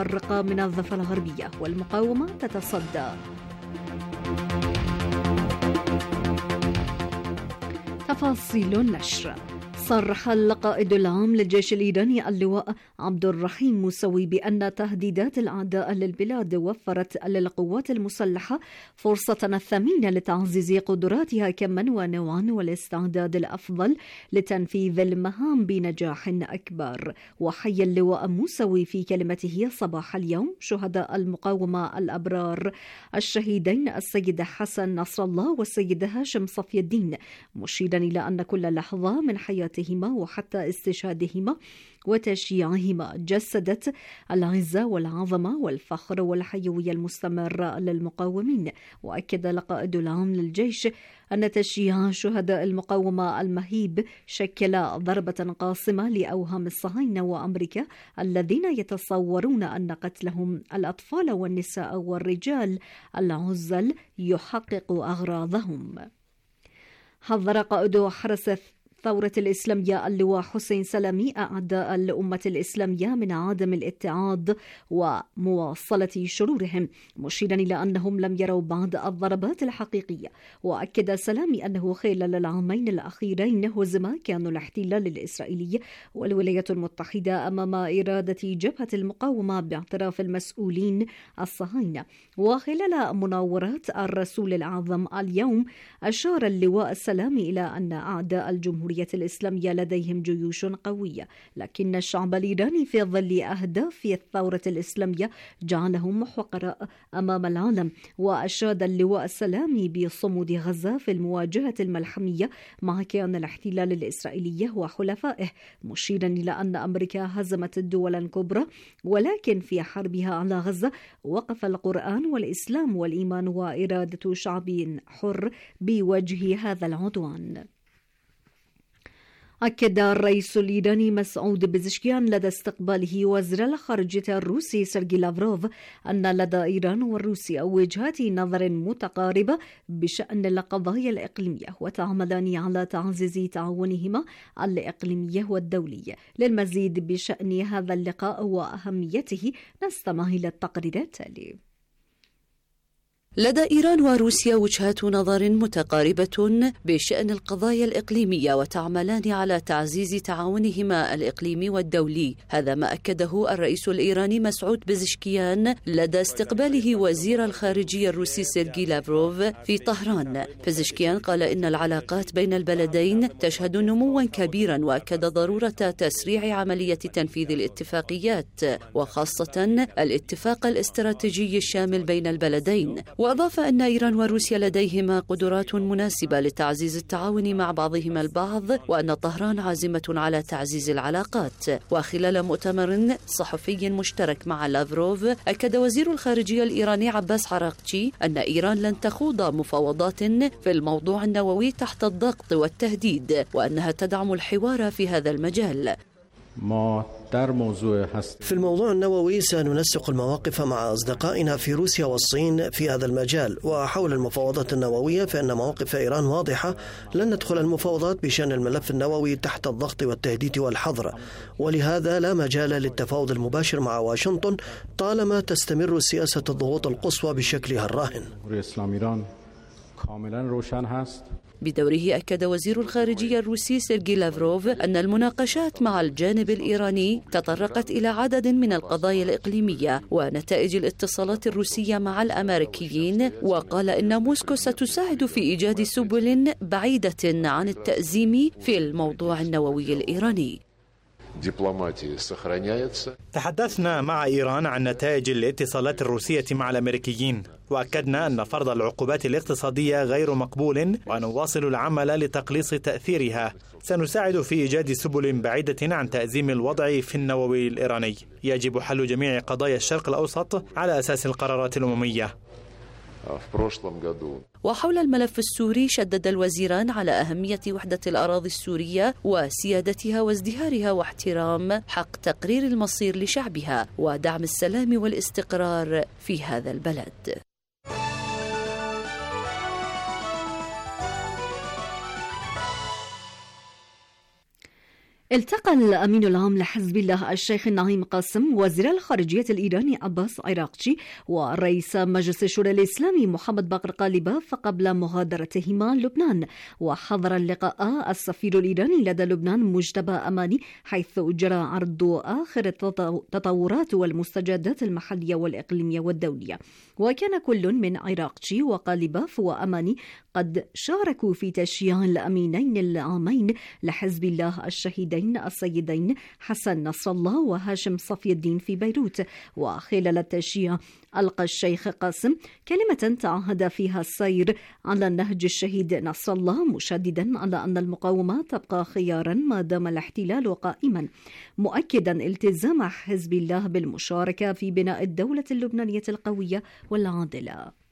متفرقة من الضفة الغربية والمقاومة تتصدى. تفاصيل النشر. صرح القائد العام للجيش الإيراني اللواء عبد الرحيم موسوي بأن تهديدات الأعداء للبلاد وفرت للقوات المسلحة فرصة ثمينة لتعزيز قدراتها كما ونوعا والاستعداد الأفضل لتنفيذ المهام بنجاح أكبر. وحيا اللواء موسوي في كلمته صباح اليوم شهداء المقاومة الأبرار الشهيدين السيد حسن نصر الله والسيد هاشم صفي الدين، مشيرا إلى أن كل لحظة من حياتهما وحتى استشهادهما وتشييعهما جسدت العزة والعظمة والفخر والحيوية المستمرة للمقاومين. وأكد القائد العام للجيش أن تشييع شهداء المقاومة المهيب شكل ضربة قاصمة لأوهام الصهاينة وأمريكا الذين يتصورون أن قتلهم الأطفال والنساء والرجال العزل يحقق أغراضهم. حذر قائد حرس الثورة الإسلامية اللواء حسين سلامي أعداء الأمة الإسلامية من عدم الاتعاظ ومواصلة شرورهم، مشيرا إلى أنهم لم يروا بعض الضربات الحقيقية. وأكد سلامي أنه خلال العامين الأخيرين هزم كانوا الاحتلال الإسرائيلي والولايات المتحدة أمام إرادة جبهة المقاومة باعتراف المسؤولين الصهاينة. وخلال مناورات الرسول الأعظم اليوم أشار اللواء السلامي إلى أن أعداء الجمهورية الإسلامية لديهم جيوش قوية، لكن الشعب الإيراني في ظل أهداف الثورة الإسلامية جعلهم حقراء أمام العالم. وأشاد اللواء السلامي بصمود غزة في المواجهة الملحمية مع كيان الاحتلال الإسرائيلي وحلفائه، مشيرا إلى أن أمريكا هزمت الدول الكبرى ولكن في حربها على غزة وقف القرآن والإسلام والإيمان وإرادة شعب حر بوجه هذا العدوان. أكد الرئيس الإيراني مسعود بزشكيان لدى استقباله وزير الخارجية الروسي سيرجي لافروف أن لدى إيران والروسيا وجهات نظر متقاربة بشأن القضايا الإقليمية وتعملان على تعزيز تعاونهما الإقليمي والدولي. للمزيد بشأن هذا اللقاء وأهميته نستمع إلى التقرير التالي. لدى إيران وروسيا وجهات نظر متقاربة بشأن القضايا الإقليمية وتعملان على تعزيز تعاونهما الإقليمي والدولي. هذا ما أكده الرئيس الإيراني مسعود بزشكيان لدى استقباله وزير الخارجية الروسي سيرجي لافروف في طهران. بزشكيان قال إن العلاقات بين البلدين تشهد نموا كبيرا، وأكد ضرورة تسريع عملية تنفيذ الاتفاقيات وخاصة الاتفاق الاستراتيجي الشامل بين البلدين. وأضاف أن إيران وروسيا لديهما قدرات مناسبة لتعزيز التعاون مع بعضهما البعض، وأن طهران عازمة على تعزيز العلاقات. وخلال مؤتمر صحفي مشترك مع لافروف أكد وزير الخارجية الإيراني عباس عراقچي أن إيران لن تخوض مفاوضات في الموضوع النووي تحت الضغط والتهديد، وأنها تدعم الحوار في هذا المجال. في الموضوع النووي سننسق المواقف مع أصدقائنا في روسيا والصين في هذا المجال. وحول المفاوضات النووية فإن مواقف إيران واضحة، لن ندخل المفاوضات بشأن الملف النووي تحت الضغط والتهديد والحظر، ولهذا لا مجال للتفاوض المباشر مع واشنطن طالما تستمر سياسة الضغوط القصوى بشكلها الراهن. بدوره أكد وزير الخارجية الروسي سيرجي لافروف أن المناقشات مع الجانب الإيراني تطرقت إلى عدد من القضايا الإقليمية ونتائج الاتصالات الروسية مع الأمريكيين، وقال إن موسكو ستساعد في إيجاد سبل بعيدة عن التأزيم في الموضوع النووي الإيراني. تحدثنا مع إيران عن نتائج الاتصالات الروسية مع الأمريكيين، وأكدنا أن فرض العقوبات الاقتصادية غير مقبول ونواصل العمل لتقليص تأثيرها. سنساعد في إيجاد سبل بعيدة عن تأزيم الوضع في النووي الإيراني. يجب حل جميع قضايا الشرق الأوسط على أساس القرارات الأممية. وحول الملف السوري شدد الوزيران على أهمية وحدة الأراضي السورية وسيادتها وازدهارها واحترام حق تقرير المصير لشعبها ودعم السلام والاستقرار في هذا البلد. التقى الأمين العام لحزب الله الشيخ نعيم قاسم وزير الخارجية الإيراني عباس عراقچي ورئيس مجلس الشورى الإسلامي محمد باقر قالباف قبل مغادرتهما لبنان. وحضر اللقاء السفير الإيراني لدى لبنان مجتبى أماني، حيث جرى عرض آخر التطورات والمستجدات المحلية والإقليمية والدولية. وكان كل من عراقچي وقالباف وأماني قد شاركوا في تشييع الأمينين العامين لحزب الله الشهيدين السيدين حسن نصر الله وهاشم صفي الدين في بيروت. وخلال التشييع ألقى الشيخ قاسم كلمة تعهد فيها السير على نهج الشهيد نصر الله، مشددا على أن المقاومة تبقى خيارا ما دام الاحتلال قائما، مؤكدا التزام حزب الله بالمشاركة في بناء الدولة اللبنانية القوية والعادلة.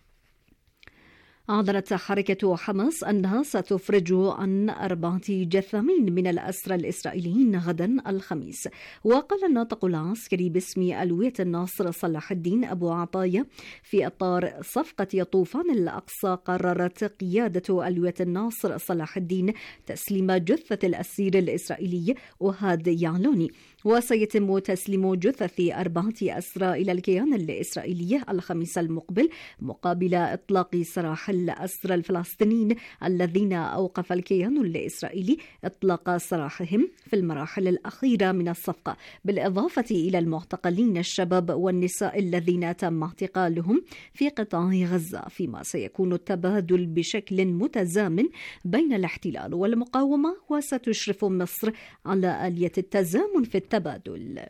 أعلنت حركة حماس أنها ستفرج عن 4 جثامين من الأسرى الإسرائيليين غدا الخميس. وقال الناطق العسكري باسم ألوية الناصر صلاح الدين أبو عطايا في إطار صفقة طوفان الأقصى، قررت قيادة ألوية الناصر صلاح الدين تسليم جثة الأسير الإسرائيلي أوهاد يعلوني، وسيتم تسليم جثث 4 أسرى إلى الكيان الإسرائيلي الخميس المقبل مقابل إطلاق سراح الأسرى الفلسطينيين الذين أوقف الكيان الإسرائيلي إطلاق سراحهم في المراحل الأخيرة من الصفقة، بالإضافة إلى المعتقلين الشباب والنساء الذين تم اعتقالهم في قطاع غزة، فيما سيكون التبادل بشكل متزامن بين الاحتلال والمقاومة. وستشرف مصر على آلية التزامن في التبادل.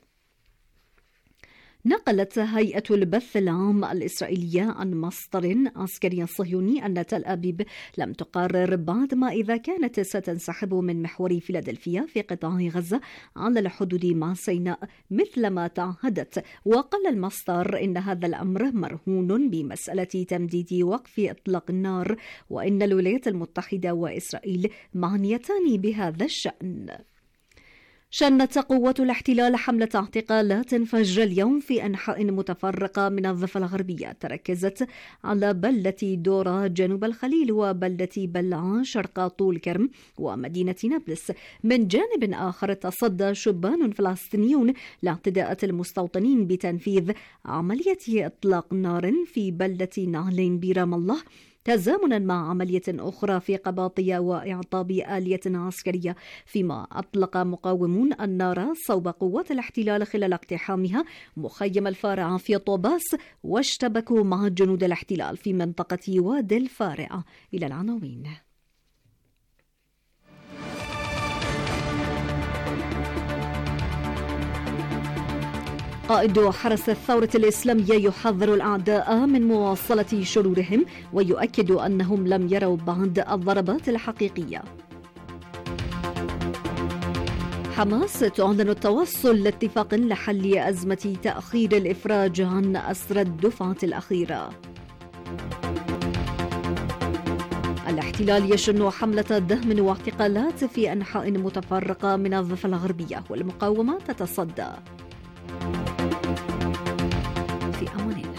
نقلت هيئة البث العام الإسرائيلية عن مصدر عسكري صهيوني أن تل أبيب لم تقرر بعد ما إذا كانت ستنسحب من محور فيلادلفيا في قطاع غزة على الحدود مع سيناء مثل ما تعهدت. وقال المصدر إن هذا الأمر مرهون بمسألة تمديد وقف إطلاق النار، وإن الولايات المتحدة وإسرائيل معنيتان بهذا الشأن. شنت قوات الاحتلال حملة اعتقالات فجر اليوم في أنحاء متفرقة من الضفة الغربية، تركزت على بلدة دورة جنوب الخليل وبلدة بلعا شرق طول كرم ومدينة نابلس. من جانب آخر تصدى شبان فلسطينيون لاعتداءات المستوطنين بتنفيذ عملية إطلاق نار في بلدة نعلين برام الله، تزامنا مع عملية أخرى في قباطية وإعطاء آلية عسكرية، فيما أطلق مقاومون النار صوب قوات الاحتلال خلال اقتحامها مخيم الفارعة في طوباس، واشتبكوا مع جنود الاحتلال في منطقة وادي الفارعة. إلى العناوين. قائد حرس الثورة الإسلامية يحذر الأعداء من مواصلة شرورهم، ويؤكد أنهم لم يروا بعد الضربات الحقيقية. حماس تعلن التوصل لاتفاق لحل أزمة تأخير الإفراج عن أسرى الدفعة الأخيرة. الاحتلال يشن حملة دهم واعتقالات في أنحاء متفرقة من الضفة الغربية، والمقاومة تتصدى. في أمان الله.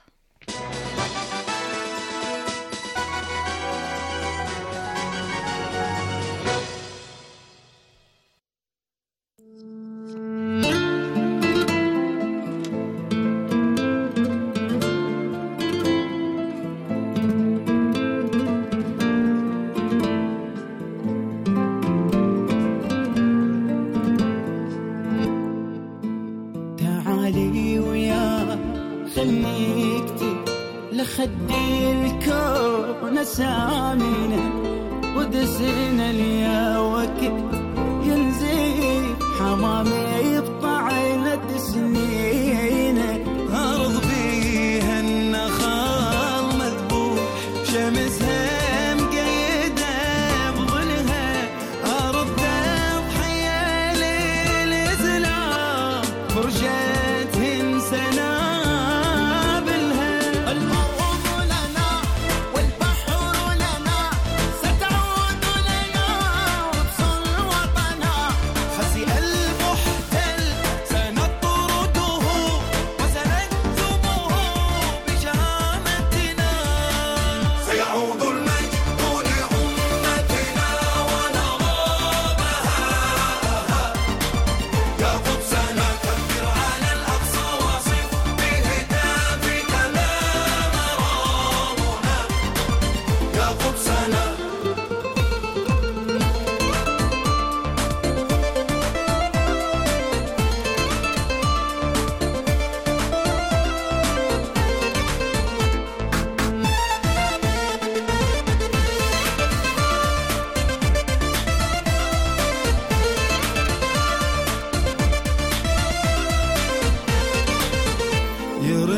لخدي الكون سامينه ودسنا ليا وقت ينزل حمامي بطعنة سنينه، أرض فيها النخال مذبوح شمسها مقيدة بظلها، أرض تضحية للإسلام فرشتهن سنة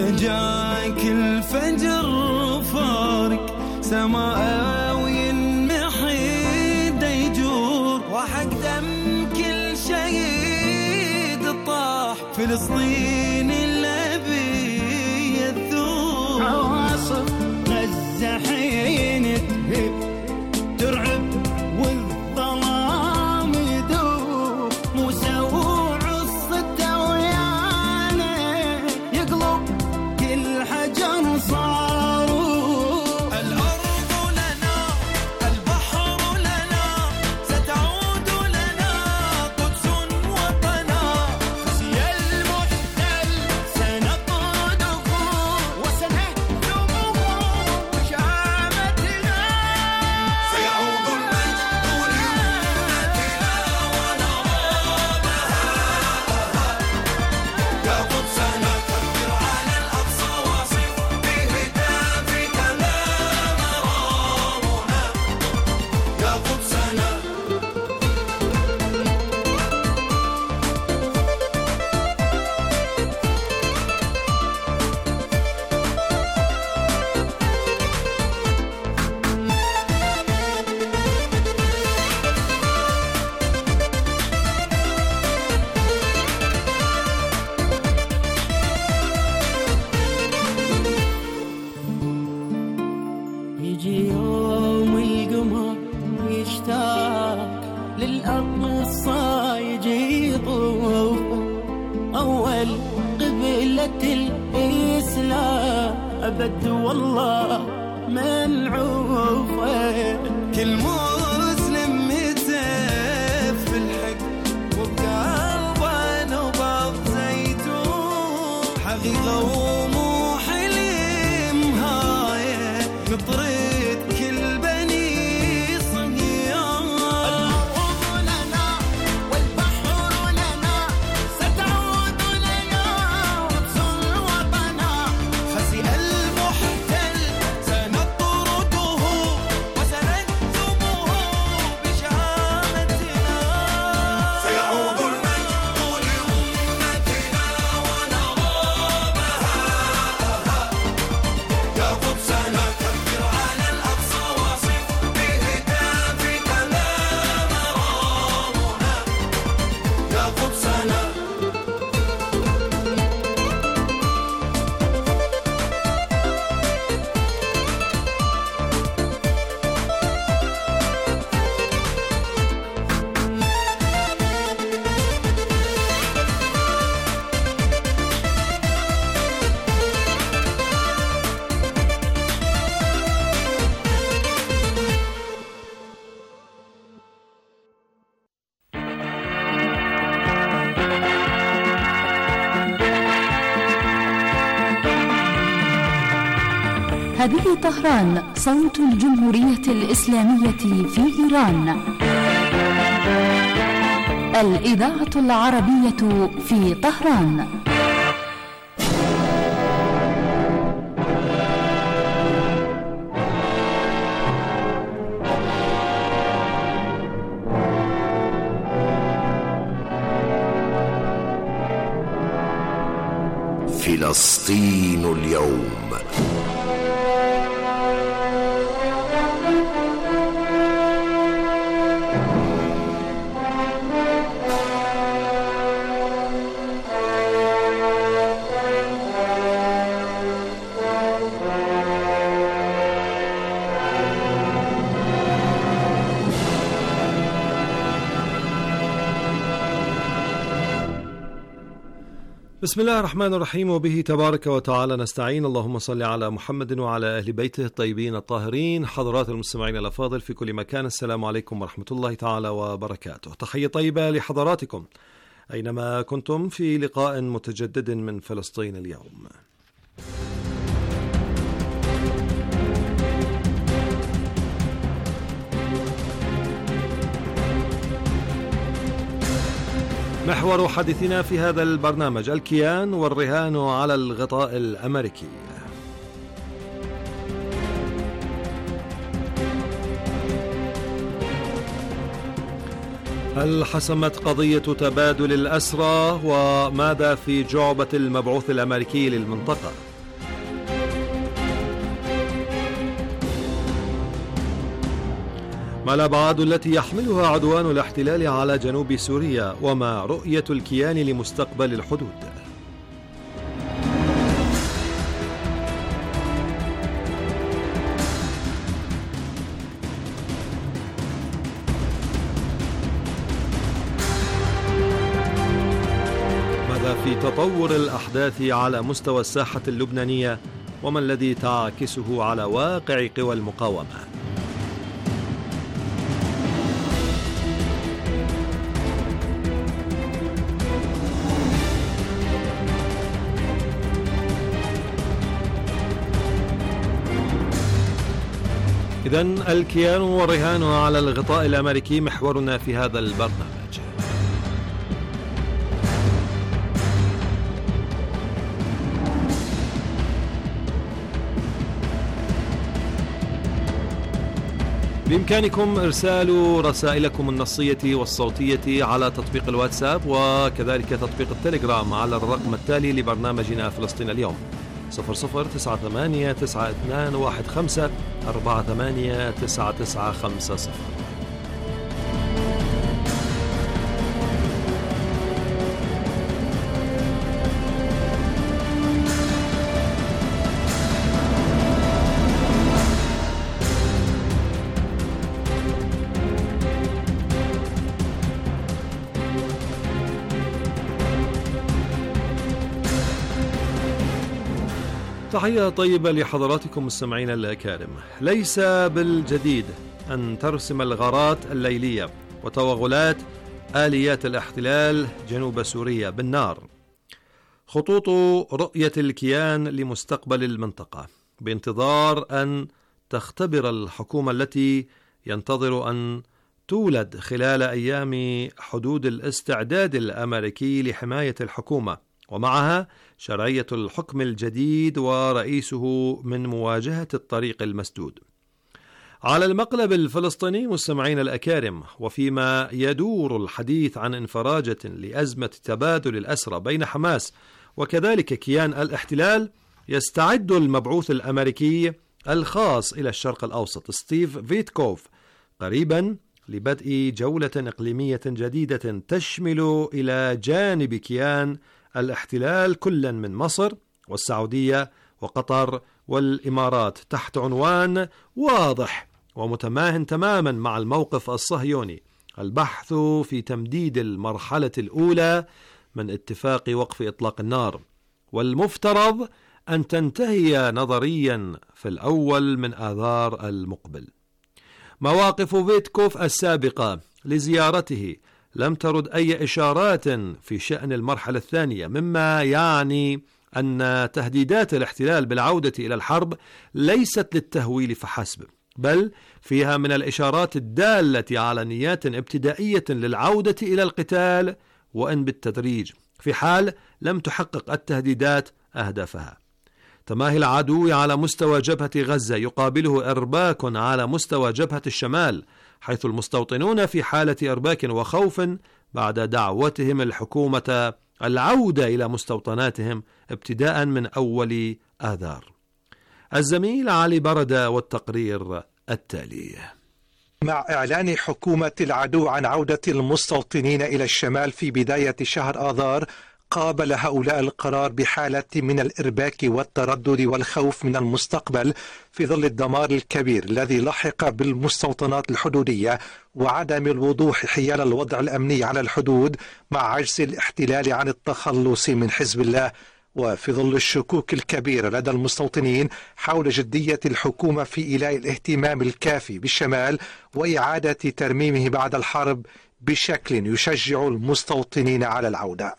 جاك الفجر فارق سماوي محيد يجور وحق دم كل شهيد طاح فلسطين الأبي الثور عواصف غزة حين تهب ترعب والظلام يدور موسى وعصته ويانا يقلب كل حجر صاروا الأرض لنا البحر لنا ستعود لنا قدس وطنا خزي المحتل سنطرده وسنهزمه بشامتنا سيعود المجد لأمتنا ونرابها يا قدسنا كبر على الأقصى واصف بهتافك لا مرامنا يا قدسنا يجي يوم القمر يشتاق للأقصى يجي يطوف أول قبلة الإسلام أبد والله منعوفة كل مسلم متف في الحق وبقلبه نبض زيتون حقيقة ومو حلم هاي نطرد كل بني صهيون الأرض لنا والبحر لنا ستعود لنا قدس وطنا خزي المحتل سنطرده وسنهزمه بشهامتنا سيعود المجد لأمتنا ونرابها يا قدسنا كبر على الأقصى واصف بهتافك لا مرامنا يا قدسنا هذه طهران صوت الجمهورية الإسلامية في إيران. الإذاعة العربية في طهران. فلسطين اليوم. بسم الله الرحمن الرحيم، وبه تبارك وتعالى نستعين. اللهم صل على محمد وعلى أهل بيته الطيبين الطاهرين. حضرات المستمعين الأفاضل في كل مكان، السلام عليكم ورحمة الله تعالى وبركاته. تحية طيبة لحضراتكم أينما كنتم في لقاء متجدد من فلسطين اليوم. محور حديثنا في هذا البرنامج: الكيان والرهان على الغطاء الأمريكي. هل حسمت قضية تبادل الأسرى؟ وماذا في جعبة المبعوث الأمريكي للمنطقة؟ ما الأبعاد التي يحملها عدوان الاحتلال على جنوب سوريا، وما رؤية الكيان لمستقبل الحدود؟ ماذا في تطور الأحداث على مستوى الساحة اللبنانية، وما الذي تعكسه على واقع قوى المقاومة؟ إذن الكيان والرهان على الغطاء الأمريكي محورنا في هذا البرنامج. بإمكانكم إرسال رسائلكم النصية والصوتية على تطبيق الواتساب، وكذلك تطبيق التليجرام على الرقم التالي لبرنامجنا فلسطين اليوم: 00989215489950. تحية طيبة لحضراتكم مستمعينا الأكارم. ليس بالجديد أن ترسم الغارات الليلية وتوغلات آليات الاحتلال جنوب سوريا بالنار خطوط رؤية الكيان لمستقبل المنطقة، بانتظار أن تختبر الحكومة التي ينتظر أن تولد خلال أيام حدود الاستعداد الأمريكي لحماية الحكومة، ومعها شرعية الحكم الجديد ورئيسه من مواجهة الطريق المسدود. على المقلب الفلسطيني مستمعين الأكارم، وفيما يدور الحديث عن انفراجة لأزمة تبادل الأسرى بين حماس وكذلك كيان الاحتلال، يستعد المبعوث الأمريكي الخاص إلى الشرق الأوسط ستيف فيتكوف قريبا لبدء جولة إقليمية جديدة تشمل إلى جانب كيان الاحتلال كلا من مصر والسعودية وقطر والإمارات، تحت عنوان واضح ومتماهن تماما مع الموقف الصهيوني: البحث في تمديد المرحلة الأولى من اتفاق وقف إطلاق النار، والمفترض أن تنتهي نظريا في الأول من آذار المقبل. مواقف فيتكوف السابقة لزيارته لم ترد أي إشارات في شأن المرحلة الثانية، مما يعني أن تهديدات الاحتلال بالعودة إلى الحرب ليست للتهويل فحسب، بل فيها من الإشارات الدالة على نيات ابتدائية للعودة إلى القتال، وإن بالتدريج، في حال لم تحقق التهديدات أهدافها. تماهي العدو على مستوى جبهة غزة يقابله إرباك على مستوى جبهة الشمال، حيث المستوطنون في حالة إرباك وخوف بعد دعوتهم الحكومة العودة إلى مستوطناتهم ابتداء من أول آذار. الزميل علي بردة والتقرير التالي. مع إعلان حكومة العدو عن عودة المستوطنين إلى الشمال في بداية شهر آذار، قابل هؤلاء القرار بحالة من الإرباك والتردد والخوف من المستقبل في ظل الدمار الكبير الذي لحق بالمستوطنات الحدودية وعدم الوضوح حيال الوضع الأمني على الحدود، مع عجز الاحتلال عن التخلص من حزب الله، وفي ظل الشكوك الكبيرة لدى المستوطنين حول جدية الحكومة في إيلاء الاهتمام الكافي بالشمال وإعادة ترميمه بعد الحرب بشكل يشجع المستوطنين على العودة.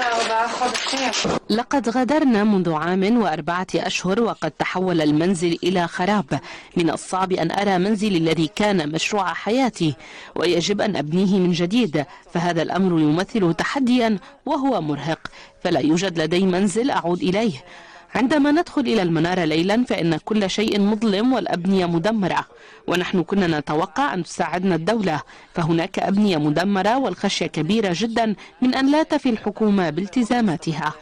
لقد غادرنا منذ 1 و4 أشهر، وقد تحول المنزل إلى خراب. من الصعب أن أرى منزلي الذي كان مشروع حياتي ويجب أن أبنيه من جديد، فهذا الأمر يمثل تحديا وهو مرهق، فلا يوجد لدي منزل أعود إليه. عندما ندخل إلى المنارة ليلا فإن كل شيء مظلم والأبنية مدمرة، ونحن كنا نتوقع أن تساعدنا الدولة، فهناك أبنية مدمرة والخشية كبيرة جدا من أن لا تفي الحكومة بالتزاماتها.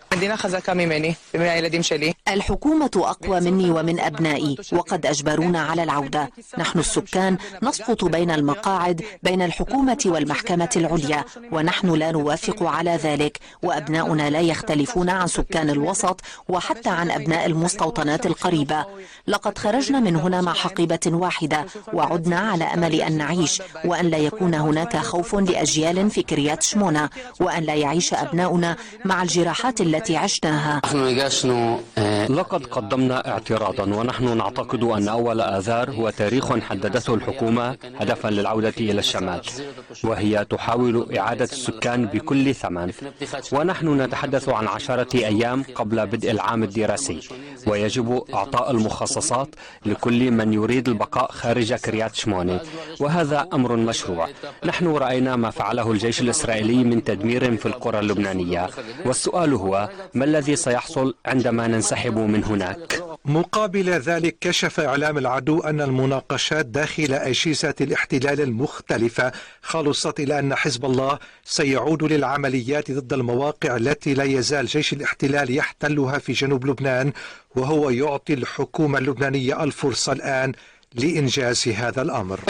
الحكومة أقوى مني ومن أبنائي وقد أجبرونا على العودة. نحن السكان نسقط بين المقاعد بين الحكومة والمحكمة العليا، ونحن لا نوافق على ذلك، وأبناؤنا لا يختلفون عن سكان الوسط وحتى عن أبناء المستوطنات القريبة. لقد خرجنا من هنا مع حقيبة واحدة وعدنا على أمل أن نعيش، وأن لا يكون هناك خوف لأجيال في كريات شمونة، وأن لا يعيش أبناؤنا مع الجراحات التي عشناها. لقد قدمنا اعتراضا، ونحن نعتقد أن أول آذار هو تاريخ حددته الحكومة هدفا للعودة إلى الشمال، وهي تحاول إعادة السكان بكل ثمن، ونحن نتحدث عن 10 أيام قبل بدء العام الدراسي، ويجب إعطاء المخصصات لكل من يريد البقاء خارج كريات شمونة، وهذا أمر مشروع. نحن رأينا ما فعله الجيش الإسرائيلي من تدمير في القرى اللبنانية، والسؤال هو ما الذي سيحصل عندما ننسحب من هناك؟ مقابل ذلك كشف إعلام العدو أن المناقشات داخل أجهزة الاحتلال المختلفة خلصت إلى أن حزب الله سيعود للعمليات ضد المواقع التي لا يزال جيش الاحتلال يحتلها في جنوب لبنان، وهو يعطي الحكومة اللبنانية الفرصة الآن لإنجاز هذا الأمر.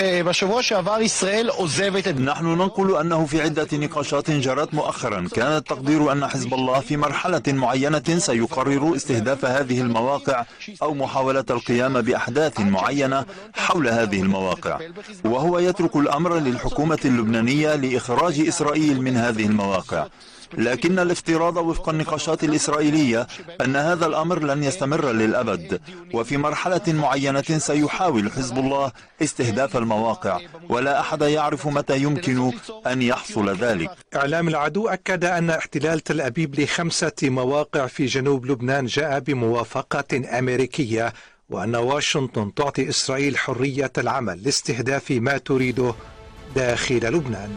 نحن ننقل أنه في عدة نقاشات جرت مؤخرا كان التقدير أن حزب الله في مرحلة معينة سيقرر استهداف هذه المواقع أو محاولة القيام بأحداث معينة حول هذه المواقع، وهو يترك الأمر للحكومة اللبنانية لإخراج إسرائيل من هذه المواقع. لكن الافتراض وفق النقاشات الإسرائيلية أن هذا الأمر لن يستمر للأبد، وفي مرحلة معينة سيحاول حزب الله استهداف المواقع، ولا أحد يعرف متى يمكن أن يحصل ذلك. إعلام العدو أكد أن احتلال تل أبيب ل5 مواقع في جنوب لبنان جاء بموافقة أمريكية، وأن واشنطن تعطي إسرائيل حرية العمل لاستهداف ما تريده داخل لبنان.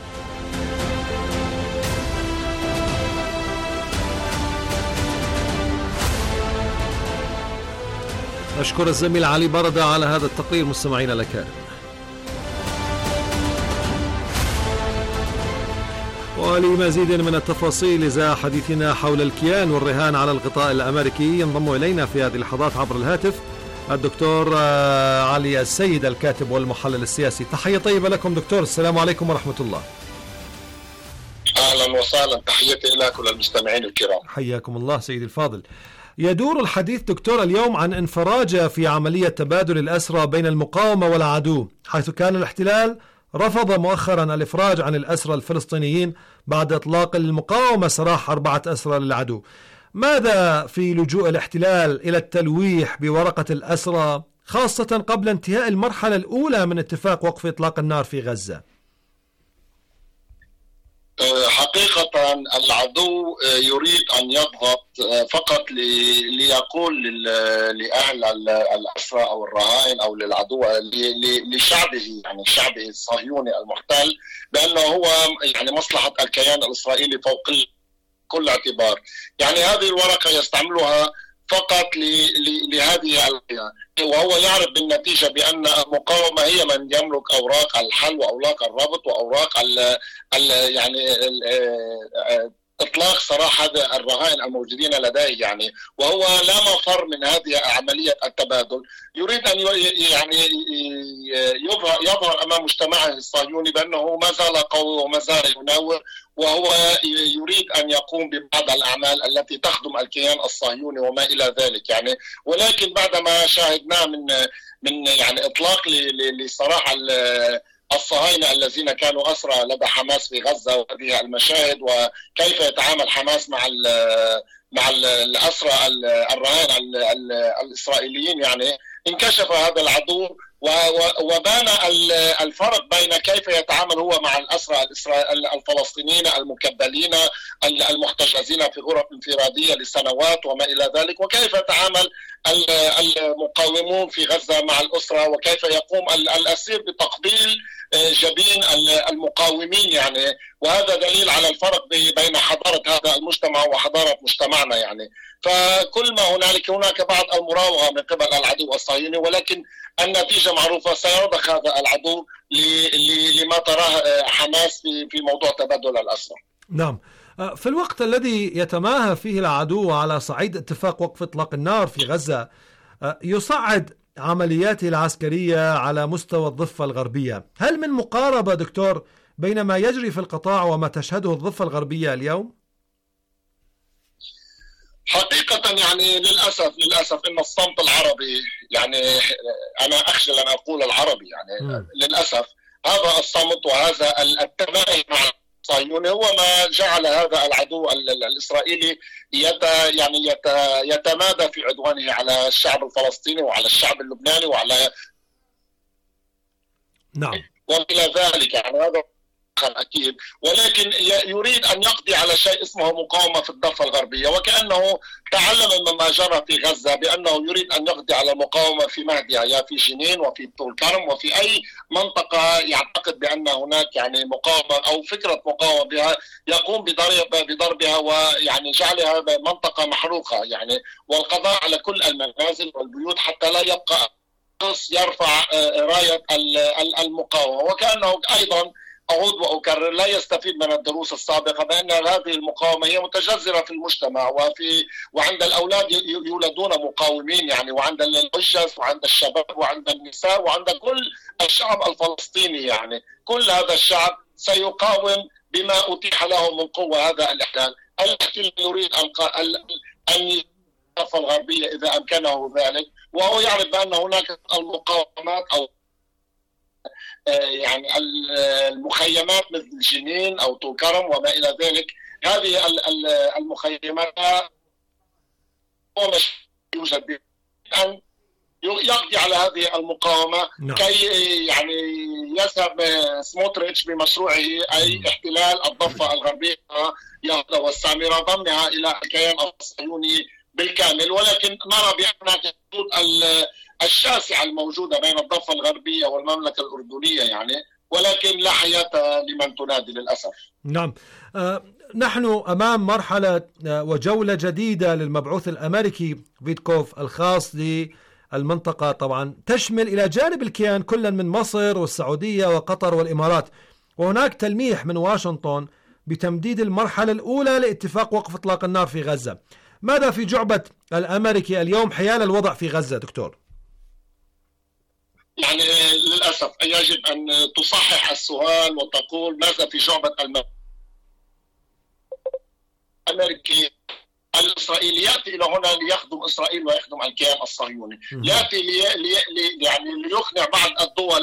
أشكر الزميل علي بردة على هذا التقرير. مستمعينا الأكارم، ولمزيد من التفاصيل إذا حديثنا حول الكيان والرهان على الغطاء الأمريكي ينضم إلينا في هذه اللحظات عبر الهاتف الدكتور علي السيد الكاتب والمحلل السياسي. تحية طيبة لكم دكتور، السلام عليكم ورحمة الله. أهلا وسهلا، تحياتي لك وللمستمعين الكرام. حياكم الله سيدي الفاضل. يدور الحديث دكتور اليوم عن انفراجة في عملية تبادل الأسرى بين المقاومة والعدو، حيث كان الاحتلال رفض مؤخرا الإفراج عن الأسرى الفلسطينيين بعد إطلاق المقاومة سراح 4 أسرى للعدو. ماذا في لجوء الاحتلال إلى التلويح بورقة الأسرى، خاصة قبل انتهاء المرحلة الأولى من اتفاق وقف إطلاق النار في غزة؟ حقيقة العدو يريد أن يضغط فقط ليقول لأهل الأسرى أو الرهائن أو للعدو لشعبه، يعني الشعب الصهيوني المحتل، بأنه هو يعني مصلحة الكيان الإسرائيلي فوق كل اعتبار. يعني هذه الورقة يستعملها فقط لهذه الغاية، وهو يعرف بالنتيجة بأن المقاومة هي من يملك أوراق الحل وأوراق الربط وأوراق يعني إطلاق سراح هذا الرهائن الموجودين لديه، يعني وهو لا مفر من هذه عملية التبادل. يريد أن يعني يظهر أمام مجتمعه الصهيوني بأنه ما زال قوي وما زال يناور، وهو يريد أن يقوم ببعض الأعمال التي تخدم الكيان الصهيوني وما إلى ذلك يعني. ولكن بعدما شاهدناه من يعني إطلاق لسراح الصهاينة الذين كانوا أسرى لدى حماس في غزة، وهذه المشاهد وكيف يتعامل حماس مع الأسرى الرهائن الإسرائيليين، يعني انكشف هذا العدو وبان الفرق بين كيف يتعامل هو مع الأسرى الفلسطينيين المكبلين المحتجزين في غرف انفرادية لسنوات وما إلى ذلك، وكيف يتعامل المقاومون في غزة مع الأسرة، وكيف يقوم الأسير بتقبيل جبين المقاومين يعني. وهذا دليل على الفرق بين حضارة هذا المجتمع وحضارة مجتمعنا يعني. فكل ما هناك بعض المراوغة من قبل العدو الصهيوني، ولكن النتيجة معروفة، سيرضخ هذا العدو لما تراه حماس في موضوع تبادل الأسرى. نعم. في الوقت الذي يتماهى فيه العدو على صعيد اتفاق وقف إطلاق النار في غزة، يصعد عملياته العسكرية على مستوى الضفة الغربية. هل من مقاربة دكتور بين ما يجري في القطاع وما تشهده الضفة الغربية اليوم؟ حقيقة يعني للأسف إن الصمت العربي، يعني أنا أخجل أن أقول العربي يعني للأسف هذا الصمت وهذا التماهي مع الصهيوني هو ما جعل هذا العدو الإسرائيلي يتمادى في عدوانه على الشعب الفلسطيني وعلى الشعب اللبناني وعلى وإلى ذلك يعني. هذا أكيد، ولكن يريد أن يقضي على شيء اسمه مقاومة في الضفة الغربية، وكأنه تعلم مما جرى في غزة بأنه يريد أن يقضي على المقاومة في مهدها، يا في جنين وفي طول كرم وفي أي منطقة يعتقد بأن هناك يعني مقاومة أو فكرة مقاومة بها، يقوم بضربها ويعني جعلها منطقة محروقة يعني، والقضاء على كل المنازل والبيوت حتى لا يبقى يرفع راية المقاومة. وكأنه أيضا أعود وأكرر لا يستفيد من الدروس السابقة بأن هذه المقاومة هي متجذرة في المجتمع، وعند الأولاد يولدون مقاومين يعني، وعند العجز وعند الشباب وعند النساء وعند كل الشعب الفلسطيني يعني. كل هذا الشعب سيقاوم بما أتيح له من قوة هذا الاحتلال. الاحتلال يريد أن الضفة الغربية إذا أمكنه ذلك، وهو يعرف بأن هناك المقاومات أو يعني المخيمات مثل جنين أو طول كرم وما إلى ذلك. هذه المخيمات يوجد أن يقضي على هذه المقاومة كي يعني يذهب سموتريتش بمشروعه أي احتلال الضفة الغربية يهوذا والسامرة ضمها إلى الكيان الصهيوني بالكامل. ولكن نرى بأن الحدود الشاسعة الموجودة بين الضفة الغربية والمملكة الأردنية يعني، ولكن لا حياة لمن تنادي للأسف. نعم. نحن أمام مرحلة وجولة جديدة للمبعوث الأمريكي فيتكوف الخاص للمنطقة، طبعا تشمل إلى جانب الكيان كلا من مصر والسعودية وقطر والإمارات، وهناك تلميح من واشنطن بتمديد المرحلة الأولى لاتفاق وقف إطلاق النار في غزة. ماذا في جعبة الأمريكي اليوم حيال الوضع في غزة دكتور؟ يعني للأسف يجب أن تصحح السؤال وتقول ماذا في جعبة الأمريكي الإسرائيلي. يأتي إلى هنا ليخدم إسرائيل ويخدم الكيان الصهيوني، يأتي يعني ليقنع بعض الدول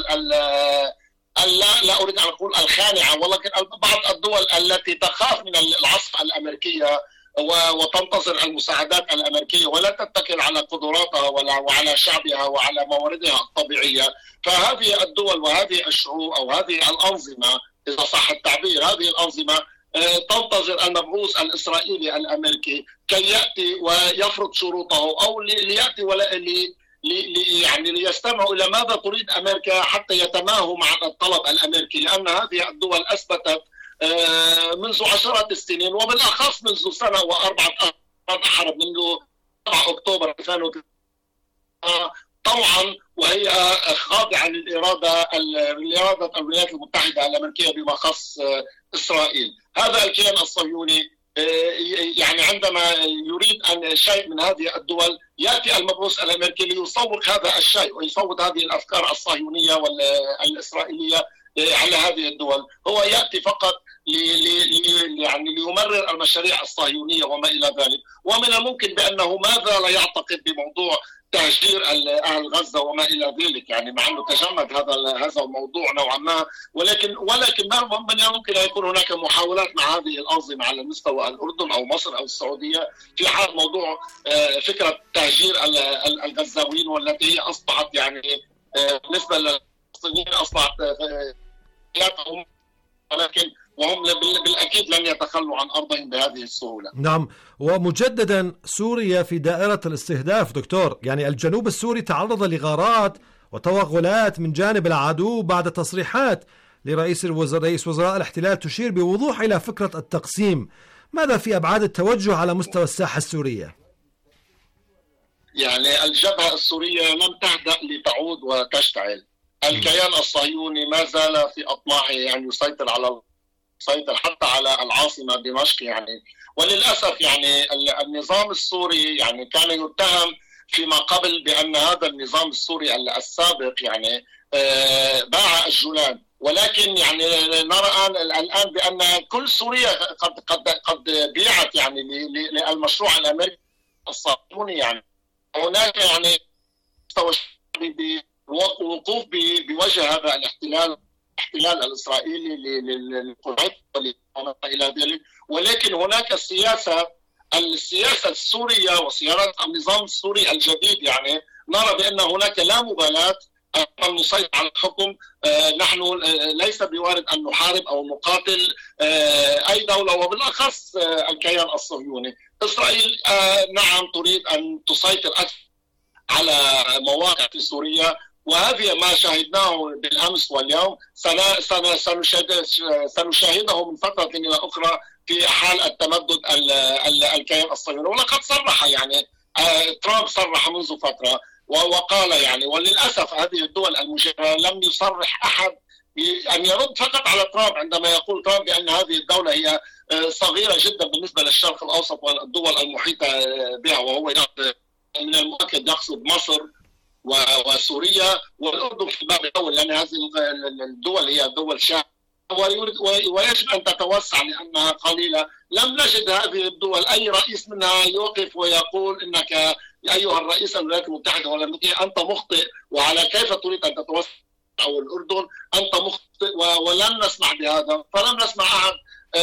لا أريد أن أقول الخانعة، ولكن بعض الدول التي تخاف من العصف الأمريكية وتنتظر المساعدات الأمريكية ولا تتكل على قدراتها وعلى شعبها وعلى مواردها الطبيعية. فهذه الدول وهذه الشعوب أو هذه الأنظمة إذا صح التعبير، هذه الأنظمة تنتظر المبعوث الإسرائيلي الأمريكي كي يأتي ويفرض شروطه، أو ليأتي يعني ليستمعوا إلى ماذا تريد أمريكا حتى يتماهوا مع الطلب الأمريكي. لأن هذه الدول أثبتت منذ عشرات السنين وبالأخص منذ سنة و4 أشهر منذ 7 أكتوبر 2003 طوعا وهي خاضعة للإرادة الولايات المتحدة الأمريكية بما خص إسرائيل. هذا الكيان الصهيوني يعني عندما يريد أن شيء من هذه الدول يأتي المبعوث الأمريكي ليصوغ هذا الشيء ويصوغ هذه الأفكار الصهيونية والإسرائيلية على هذه الدول. هو يأتي فقط يعني ليمرر المشاريع الصهيونية وما إلى ذلك. ومن الممكن بأنه ماذا لا يعتقد بموضوع تهجير أهل غزة وما إلى ذلك، يعني مع أنه تجمد هذا الموضوع نوعا ما، ولكن من يمكن أن يكون هناك محاولات مع هذه الأنظمة على مستوى الأردن أو مصر أو السعودية في حال موضوع فكرة تهجير الغزاويين، والتي هي أصبحت يعني بالنسبة للفلسطينيين أصبحت ولكن وهم بالأكيد لن يتخلوا عن أرضهم بهذه السهولة. نعم، ومجددا سوريا في دائرة الاستهداف دكتور، يعني الجنوب السوري تعرض لغارات وتوغلات من جانب العدو بعد تصريحات لرئيس وزراء الاحتلال تشير بوضوح إلى فكرة التقسيم. ماذا في أبعاد التوجه على مستوى الساحة السورية؟ يعني الجبهة السورية لم تهدأ لتعود وتشتعل. الكيان الصهيوني ما زال في أطماعه يعني يسيطر حتى على العاصمة دمشق يعني. وللأسف يعني النظام السوري يعني كان يتهم فيما قبل بأن هذا النظام السوري السابق يعني باع الجولان، ولكن يعني نرى الآن بأن كل سوريا قد بيعت يعني للمشروع الأمريكي الصهيوني. يعني هناك يعني وقوف بوجه هذا الاحتلال الإسرائيلي للقدس وما إلى ذلك. ولكن هناك السياسة السورية وسياسة النظام السوري الجديد يعني نرى بأن هناك لا مبالاة أن نسيطر على الحكم. نحن ليس بوارد أن نحارب أو نقاتل أي دولة وبالأخص الكيان الصهيوني. إسرائيل نعم تريد أن تسيطر أكثر على مواقع في سوريا، وهذا ما شاهدناه بالأمس واليوم سنشاهده من فترة إلى أخرى في حال التمدد الكيان الصهيوني. ولقد صرح يعني ترامب صرح منذ فترة وقال يعني، وللأسف هذه الدول المجاورة لم يصرح أحد أن يرد فقط على ترامب عندما يقول ترامب بأن هذه الدولة هي صغيرة جدا بالنسبة للشرق الأوسط والدول المحيطة بها، وهو من المؤكد يقصد مصر وسوريا والأردن في الباب الأول، لأن هذه الدول هي دول شاعرة ويجب أن تتوسع لأنها قليلة. لم نجد هذه الدول أي رئيس منها يوقف ويقول إنك أيها الرئيس الولايات المتحدة والأمريكية أنت مخطئ وعلى كيف تريد أن تتوسع، أو الأردن أنت مخطئ، ولم نسمع بهذا. فلم نسمع أحد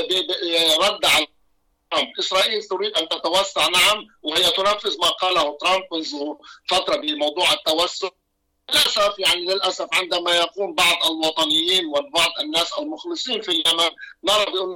رد على ترامب. إسرائيل تريد أن تتوسع نعم، وهي تنفذ ما قاله ترامب منذ فترة بموضوع التوسع. للأسف يعني للأسف عندما يقوم بعض الوطنيين وبعض الناس المخلصين في اليمن نرى بأن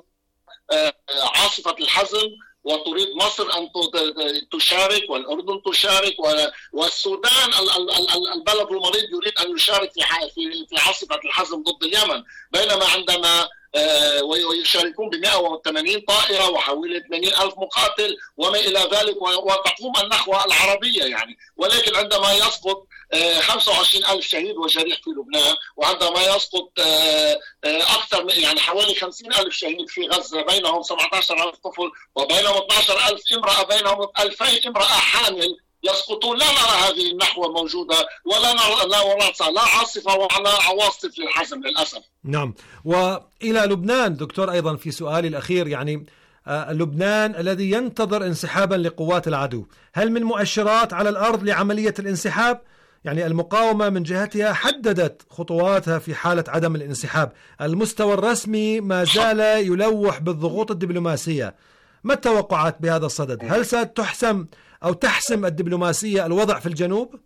عاصفة الحزم، وتريد مصر أن تشارك والأردن تشارك والسودان البلد المريض يريد أن يشارك في عاصفة الحزم ضد اليمن، بينما عندما ويشاركون ب 180 طائرة وحوالي 80,000 مقاتل وما إلى ذلك، وتقوم النخوة العربية يعني. ولكن عندما يسقط 25,000 شهيد وجريح في لبنان، وعندما يسقط أكثر يعني حوالي 50,000 شهيد في غزة، بينهم 17,000 طفل وبينهم 12,000 امرأة، بينهم 2,000 امرأة حامل يسقطون، لا نرى هذه النحوة موجودة ولا نرى لا عاصفة ولا عواصف للحزم للأسف. نعم، وإلى لبنان دكتور أيضا في سؤالي الأخير، يعني لبنان الذي ينتظر انسحابا لقوات العدو، هل من مؤشرات على الأرض لعملية الانسحاب؟ يعني المقاومة من جهتها حددت خطواتها في حالة عدم الانسحاب، المستوى الرسمي ما زال يلوح بالضغوط الدبلوماسية. ما التوقعات بهذا الصدد؟ هل ستحسم أو تحسم الدبلوماسية الوضع في الجنوب؟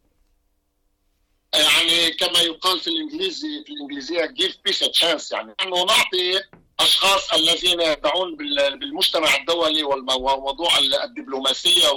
يعني كما يقال في الإنجليزية give peace a chance، يعني نحن نعطي أشخاص الذين يدعون بالمجتمع الدولي وموضوع الدبلوماسية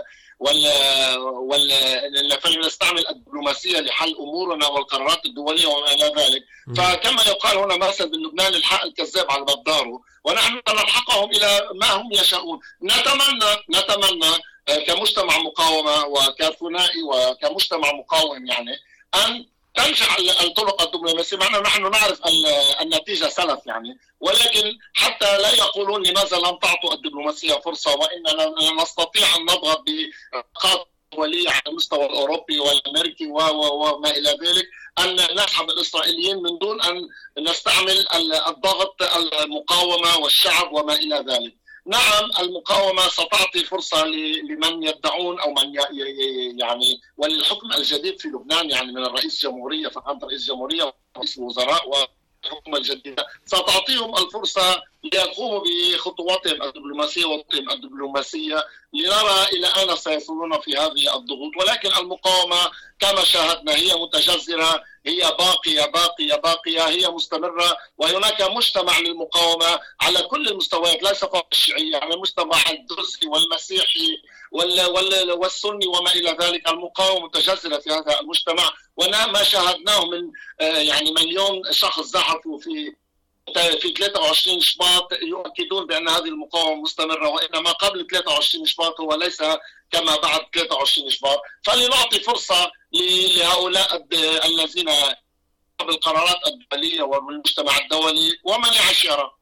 فلنستعمل الدبلوماسية لحل أمورنا والقرارات الدولية وما إلى ذلك. فكما يقال هنا مثل باللبنان الحق الكذاب على مقداره، ونحن نلحقهم إلى ما هم يشاءون. نتمنى كمجتمع مقاومة وكثنائي وكمجتمع مقاوم يعني أن تنجح الطرق الدبلوماسية، مع أنه نحن نعرف النتيجة سلف يعني، ولكن حتى لا يقولون لماذا لم تعطوا الدبلوماسية فرصة، وإننا نستطيع أن نضغط بنقاط دولية على المستوى الأوروبي والأمريكي وما إلى ذلك، أن نسحب الإسرائيليين من دون أن نستعمل الضغط المقاومة والشعب وما إلى ذلك. نعم المقاومة ستعطي فرصة لمن يدعون أو من يعني، والحكم الجديد في لبنان يعني من الرئيس جمهورية فقط رئيس جمهورية ورئيس الوزراء والحكومة الجديدة ستعطيهم الفرصة ليقوموا بخطواتهم الدبلوماسية لنرى إلى أين سيصلون في هذه الضغوط. ولكن المقاومة كما شاهدنا هي متجذرة، هي باقية، هي مستمرة، وهناك مجتمع للمقاومة على كل المستويات، ليس فقط الشيعي، على المجتمع الدرزي والمسيحي والسني وما إلى ذلك. المقاومة متجذرة في هذا المجتمع، وما شاهدناه من يعني مليون شخص زحفوا في 23 شباط يؤكدون بأن هذه المقاومة مستمرة، وإنما قبل 23 شباط هو ليس كما بعد 23 شباط. فلنعطي فرصة لهؤلاء الذين بالقرارات الدولية والمجتمع الدولي ومن يعيش يرى.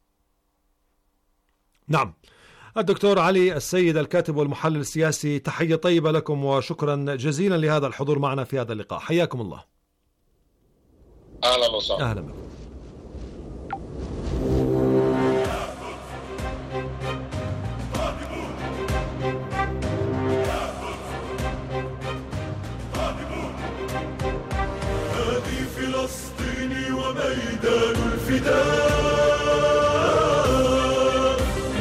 نعم. الدكتور علي السيد الكاتب والمحلل السياسي، تحية طيبة لكم وشكرا جزيلا لهذا الحضور معنا في هذا اللقاء، حياكم الله. أهلا وسهلا. أهلا بكم. هذه فلسطين وميدان الفداء،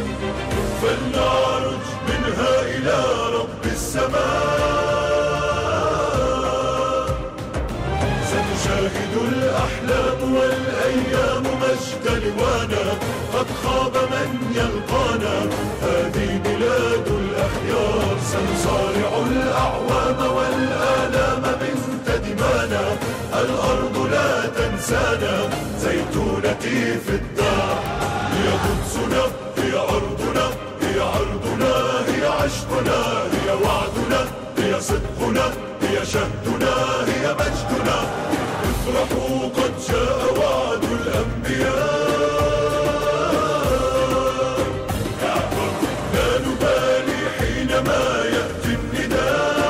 فلنعرج منها إلى رب السماء. ستشاهد الأحلام والأيام مجد لوانا، قد خاب من يلقانا، هذه بلاد الأخيار. سنصارع الأعوام والآلام بنت دمانا، الأرض لا تنسانا، زيتونتي في الدار. هي قدسنا، هي أرضنا، هي عرضنا، هي عشقنا، هي وعدنا، هي صدقنا، هي شهدنا، هي مجدنا. افرحوا قد جاء وعد الأنبياء، لا نبالي حينما يأتي النداء.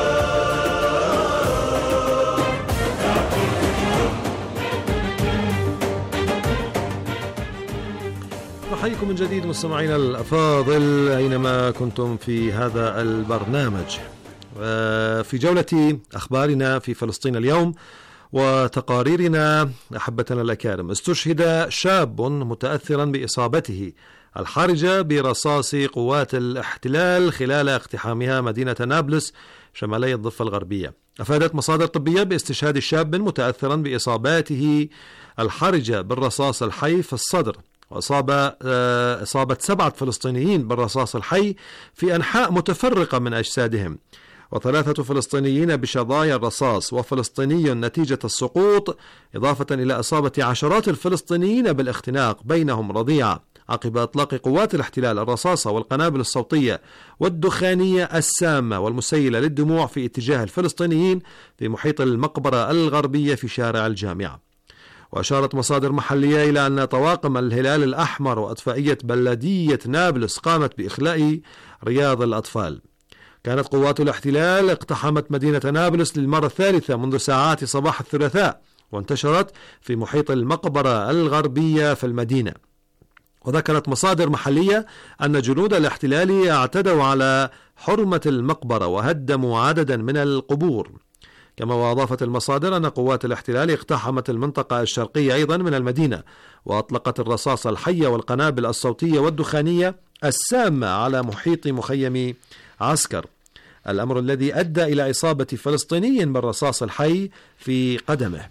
نحييكم من جديد مستمعينا الأفاضل أينما كنتم في هذا البرنامج. في جولة أخبارنا في فلسطين اليوم وتقاريرنا أحبتنا الأكارم، استشهد شاب متأثرا بإصابته الحرجة برصاص قوات الاحتلال خلال اقتحامها مدينة نابلس شمالي الضفة الغربية. أفادت مصادر طبية باستشهاد الشاب متأثرا بإصاباته الحرجة بالرصاص الحي في الصدر، وإصابة 7 فلسطينيين بالرصاص الحي في أنحاء متفرقة من أجسادهم، و3 فلسطينيين بشظايا الرصاص وفلسطيني نتيجة السقوط، إضافة إلى إصابة عشرات الفلسطينيين بالاختناق بينهم رضيعة عقب إطلاق قوات الاحتلال الرصاص والقنابل الصوتية والدخانية السامة والمسيلة للدموع في اتجاه الفلسطينيين في محيط المقبرة الغربية في شارع الجامعة. وأشارت مصادر محلية إلى أن طواقم الهلال الأحمر وأطفائية بلدية نابلس قامت بإخلاء رياض الأطفال. كانت قوات الاحتلال اقتحمت مدينة نابلس للمرة الثالثة منذ ساعات صباح الثلاثاء، وانتشرت في محيط المقبرة الغربية في المدينة. وذكرت مصادر محلية أن جنود الاحتلال اعتدوا على حرمة المقبرة وهدموا عددا من القبور. كما وأضافت المصادر أن قوات الاحتلال اقتحمت المنطقة الشرقية أيضا من المدينة، وأطلقت الرصاص الحية والقنابل الصوتية والدخانية السامة على محيط مخيم عسكر، الأمر الذي أدى إلى إصابة فلسطيني بالرصاص الحي في قدمه.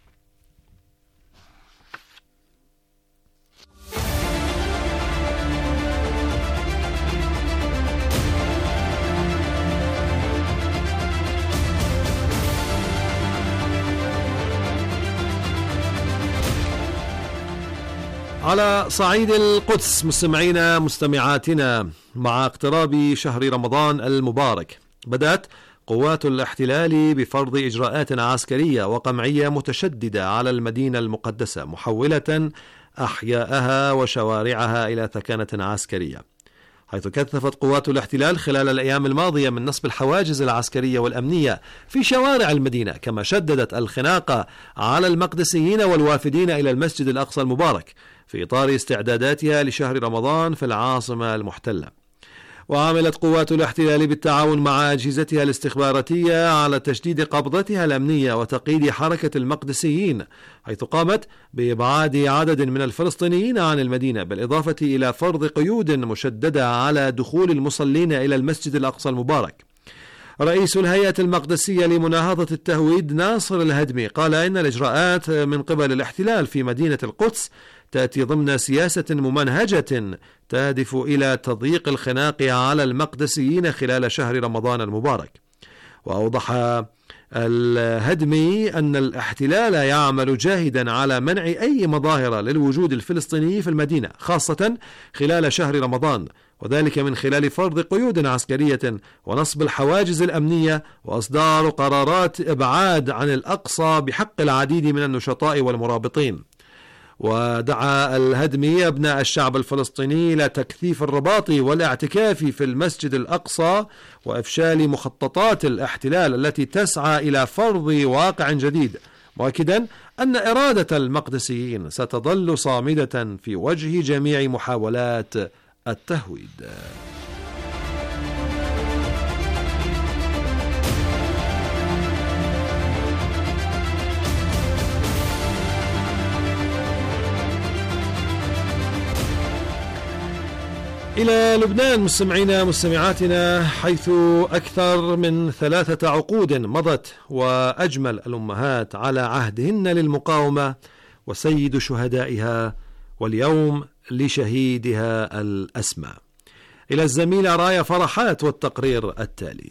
على صعيد القدس مستمعينا مستمعاتنا، مع اقتراب شهر رمضان المبارك بدأت قوات الاحتلال بفرض إجراءات عسكرية وقمعية متشددة على المدينة المقدسة، محولة أحياءها وشوارعها إلى ثكنة عسكرية، حيث كثفت قوات الاحتلال خلال الأيام الماضية من نصب الحواجز العسكرية والأمنية في شوارع المدينة، كما شددت الخناق على المقدسيين والوافدين إلى المسجد الأقصى المبارك في إطار استعداداتها لشهر رمضان في العاصمة المحتلة. وعملت قوات الاحتلال بالتعاون مع أجهزتها الاستخباراتية على تشديد قبضتها الأمنية وتقييد حركة المقدسيين، حيث قامت بإبعاد عدد من الفلسطينيين عن المدينة، بالإضافة إلى فرض قيود مشددة على دخول المصلين إلى المسجد الأقصى المبارك. رئيس الهيئة المقدسية لمناهضة التهويد ناصر الهدمي قال إن الإجراءات من قبل الاحتلال في مدينة القدس تأتي ضمن سياسة ممنهجة تهدف إلى تضييق الخناق على المقدسيين خلال شهر رمضان المبارك. وأوضح الهدمي أن الاحتلال يعمل جاهدا على منع أي مظاهر للوجود الفلسطيني في المدينة، خاصة خلال شهر رمضان، وذلك من خلال فرض قيود عسكرية ونصب الحواجز الأمنية وإصدار قرارات إبعاد عن الأقصى بحق العديد من النشطاء والمرابطين. ودعا الهدمي أبناء الشعب الفلسطيني إلى تكثيف الرباط والاعتكاف في المسجد الأقصى وإفشال مخططات الاحتلال التي تسعى إلى فرض واقع جديد، مؤكدا أن إرادة المقدسيين ستظل صامدة في وجه جميع محاولات التهويد. إلى لبنان مستمعينا مستمعاتنا، حيث أكثر من 3 عقود مضت وأجمل الأمهات على عهدهن للمقاومة وسيد شهدائها، واليوم لشهيدها الأسمى. إلى الزميلة رايا فرحات والتقرير التالي.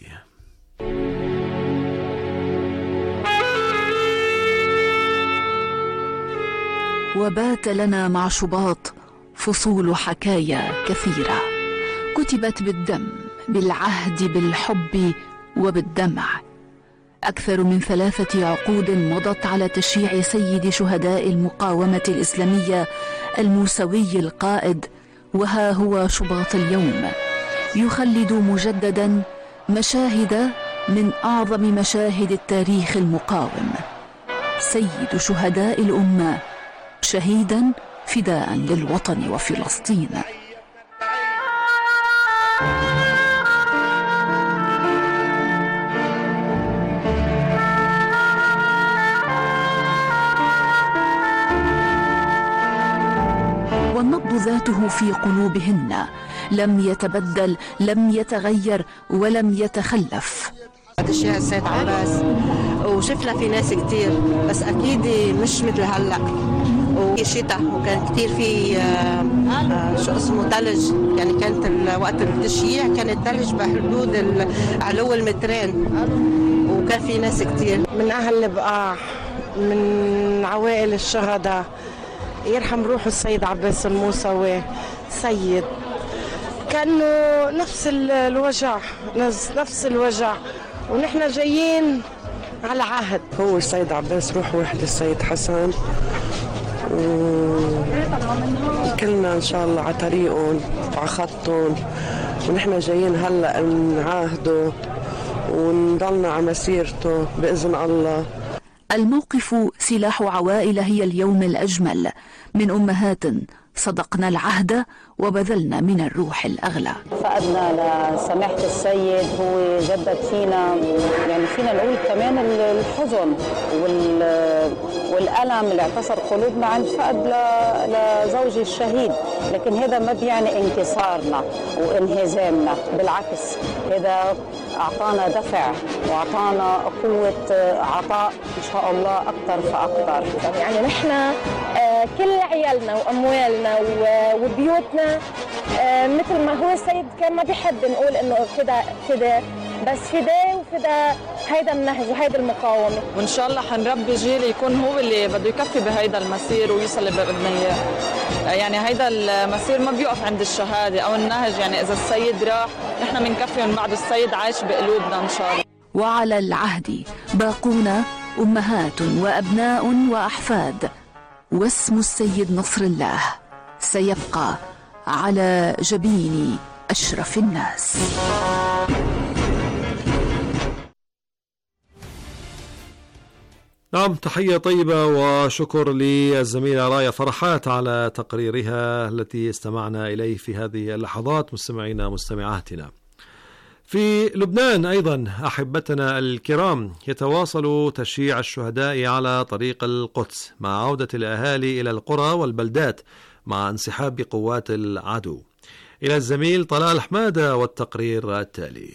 وبات لنا مع شباط فصول حكايا كثيرة كتبت بالدم، بالعهد، بالحب وبالدمع. أكثر من 3 عقود مضت على تشييع سيد شهداء المقاومة الإسلامية الموسوي القائد، وها هو شباط اليوم يخلد مجددا مشاهد من أعظم مشاهد التاريخ المقاوم. سيد شهداء الأمة، شهيدا فداء للوطن وفلسطين. والنبض ذاته في قلوبهن لم يتبدل، لم يتغير ولم يتخلف. تشييع السيد عباس وشفنا في ناس كتير، بس أكيد مش مثل هلأ. وشتاء وكان كتير في شو اسمه ثلج، يعني كانت وقت التشييع كان الثلج بحدود علو 2 متر، وكان في ناس كتير من أهل البقاع، من عوائل الشهداء. يرحم روح السيد عباس الموسوي. سيد كانوا نفس الوجع، نفس الوجع، ونحن جايين على عهد. هو السيد عباس روح واحد، السيد حسن، وكلنا إن شاء الله على طريقهم وعلى خطهم، ونحن جايين هلأ نعاهده ونضلنا على مسيرته بإذن الله. الموقف سلاح عوائل هي اليوم الأجمل من أمهات صدقنا العهد وبذلنا من الروح الأغلى. فقدنا لسماحة السيد، هو جدد فينا، يعني فينا نقول كمان الحزن والألم اللي اعتصر قلوبنا عند فقد لزوجي الشهيد، لكن هذا ما بيعني انكسارنا وانهزامنا، بالعكس هذا أعطانا دفع وأعطانا قوة عطاء إن شاء الله أكثر فأكثر. يعني نحن كل عيالنا وأموالنا وبيوتنا مثل ما هو السيد كان ما بيحب نقول إنه فدا، بس فدا وفدا هيدا النهج وهيدا المقاومة. وإن شاء الله حنربي جيل يكون هو اللي بده يكفي بهيدا المسير ويوصل اللي بدنا إياه. يعني هيدا المسير ما بيقف عند الشهادة أو النهج، يعني إذا السيد راح نحن بنكفي من بعد، السيد عايش بقلوبنا إن شاء الله. وعلى العهد باقون أمهات وأبناء وأحفاد، واسم السيد نصر الله سيبقى على جبين أشرف الناس. نعم، تحية طيبة وشكر للزميلة رايا فرحات على تقريرها التي استمعنا إليه في هذه اللحظات. مستمعينا مستمعاتنا، في لبنان أيضا أحبتنا الكرام يتواصل تشييع الشهداء على طريق القدس مع عودة الأهالي إلى القرى والبلدات مع انسحاب قوات العدو. إلى الزميل طلال حمادة والتقرير التالي.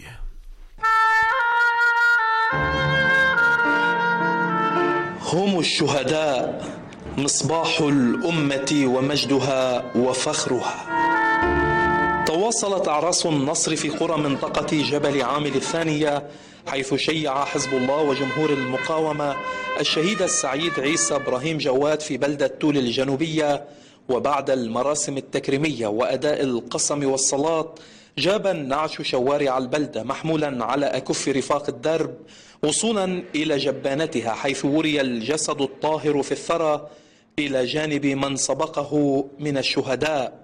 هم الشهداء مصباح الأمة ومجدها وفخرها. تواصلت أعراس النصر في قرى منطقة جبل عامل الثانية، حيث شيع حزب الله وجمهور المقاومة الشهيد السعيد عيسى إبراهيم جواد في بلدة تول الجنوبية. وبعد المراسم التكريمية وأداء القسم والصلاة، جاب النعش شوارع البلدة محمولا على أكف رفاق الدرب وصولا إلى جبانتها، حيث وري الجسد الطاهر في الثرى إلى جانب من سبقه من الشهداء.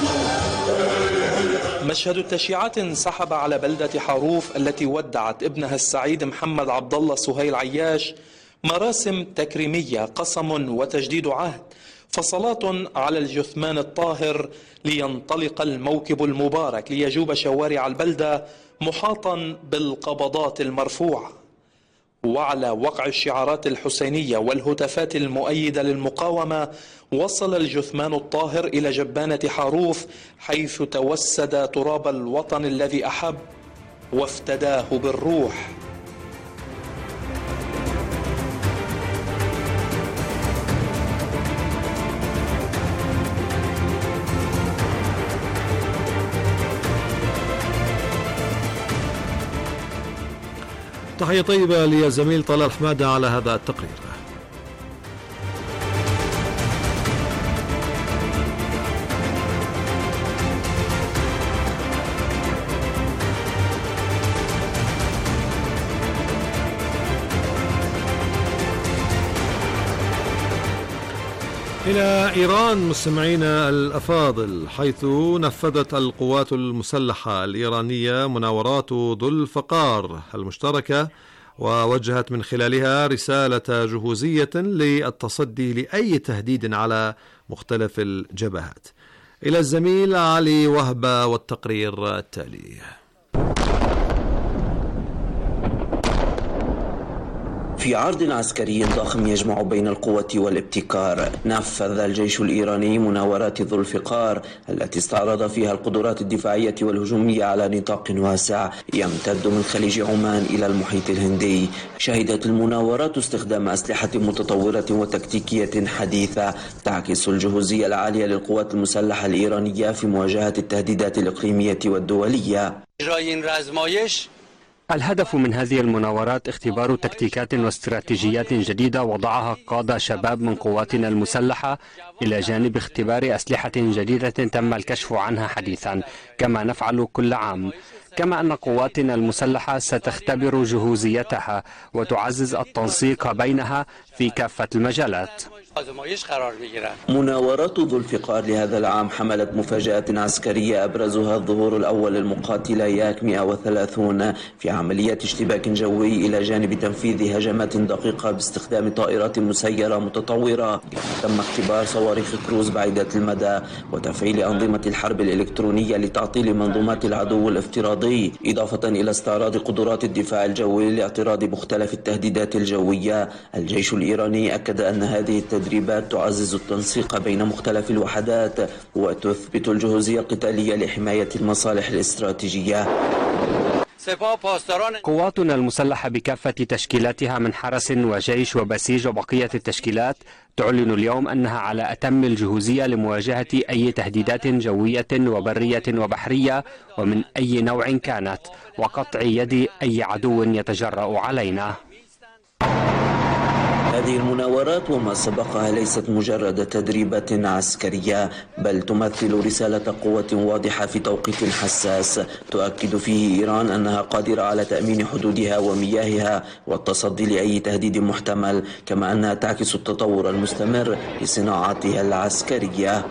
مشهد التشييعات انسحب على بلدة حاروف التي ودعت ابنها السعيد محمد عبد الله سهيل عياش. مراسم تكريمية، قسم وتجديد عهد، فصلاة على الجثمان الطاهر، لينطلق الموكب المبارك ليجوب شوارع البلدة محاطا بالقبضات المرفوعة. وعلى وقع الشعارات الحسينية والهتافات المؤيدة للمقاومة، وصل الجثمان الطاهر إلى جبانة حاروف، حيث توسد تراب الوطن الذي أحب وافتداه بالروح. تحية طيبة للزميل طلال حمادة على هذا التقرير. إلى إيران مستمعينا الأفاضل، حيث نفذت القوات المسلحة الإيرانية مناورات ذو الفقار المشتركة، ووجهت من خلالها رسالة جهوزية للتصدي لأي تهديد على مختلف الجبهات. إلى الزميل علي وهبة والتقرير التالي. في عرض عسكري ضخم يجمع بين القوة والابتكار، نفذ الجيش الإيراني مناورات ذو الفقار التي استعرض فيها القدرات الدفاعية والهجومية على نطاق واسع يمتد من خليج عمان إلى المحيط الهندي. شهدت المناورات استخدام أسلحة متطورة وتكتيكية حديثة تعكس الجهوزية العالية للقوات المسلحة الإيرانية في مواجهة التهديدات الإقليمية والدولية. الهدف من هذه المناورات اختبار تكتيكات واستراتيجيات جديدة وضعها قادة شباب من قواتنا المسلحة، إلى جانب اختبار أسلحة جديدة تم الكشف عنها حديثا كما نفعل كل عام. كما أن قواتنا المسلحة ستختبر جهوزيتها وتعزز التنسيق بينها في كافة المجالات. مناورات ذو الفقار لهذا العام حملت مفاجآت عسكرية أبرزها الظهور الأول للمقاتلة ياك 130 في عملية اشتباك جوي، إلى جانب تنفيذ هجمات دقيقة باستخدام طائرات مسيرة متطورة. تم اختبار صواريخ كروز بعيدة المدى وتفعيل أنظمة الحرب الإلكترونية لتعطيل منظومات العدو الافتراضي، إضافة إلى استعراض قدرات الدفاع الجوي لاعتراض مختلف التهديدات الجوية. الجيش الإيراني أكد أن هذه التدريبات تعزز التنسيق بين مختلف الوحدات وتثبت الجهوزية القتالية لحماية المصالح الاستراتيجية. قواتنا المسلحة بكافة تشكيلاتها من حرس وجيش وبسيج وبقية التشكيلات تعلن اليوم أنها على أتم الجهوزية لمواجهة أي تهديدات جوية وبرية وبحرية ومن أي نوع كانت، وقطع يد أي عدو يتجرأ علينا. هذه المناورات وما سبقها ليست مجرد تدريبات عسكرية، بل تمثل رسالة قوة واضحة في توقيت حساس تؤكد فيه إيران أنها قادرة على تأمين حدودها ومياهها والتصدي لأي تهديد محتمل، كما أنها تعكس التطور المستمر لصناعاتها العسكرية.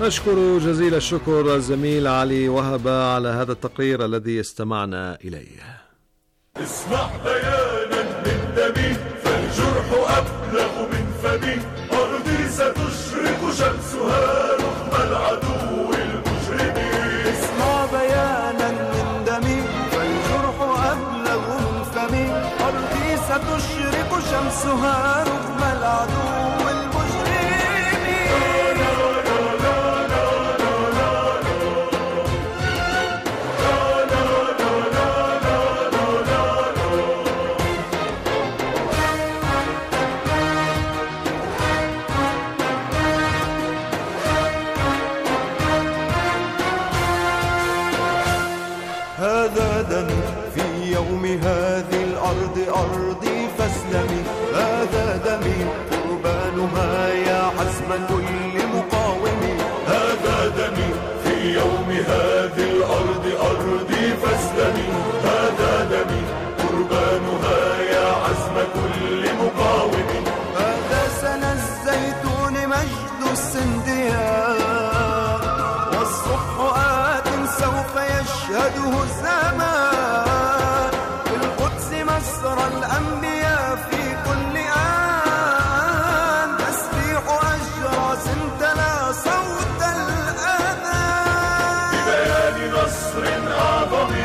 نشكر جزيل الشكر الزميل علي وهب على هذا التقرير الذي استمعنا إليه. اسمع بيانا من دمي فالجرح أبلغ من فمي، أرضي ستشرق شمسها رغم العدو المجرم. اسمع بيانا من دمي فالجرح أبلغ من فمي، أرضي ستشرق شمسها رغم العدو المجرم. هذا دمي في يوم هذه الأرض أرضي فاسلمي، هذا دمي قربانها يا عزم كل مقاوم. هذا دمي في يوم هذه الأرض أرضي فاسلمي، هذا دمي قربانها يا عزم كل مقاوم. هذا سنى الزيتون مجد السنديان، والصبح آت سوف يشهده الزمان. في القدس مسرى الأنبياء في كل آن، تسبيح أجراس تلا صوت الأذان ببيان نصر أعظم.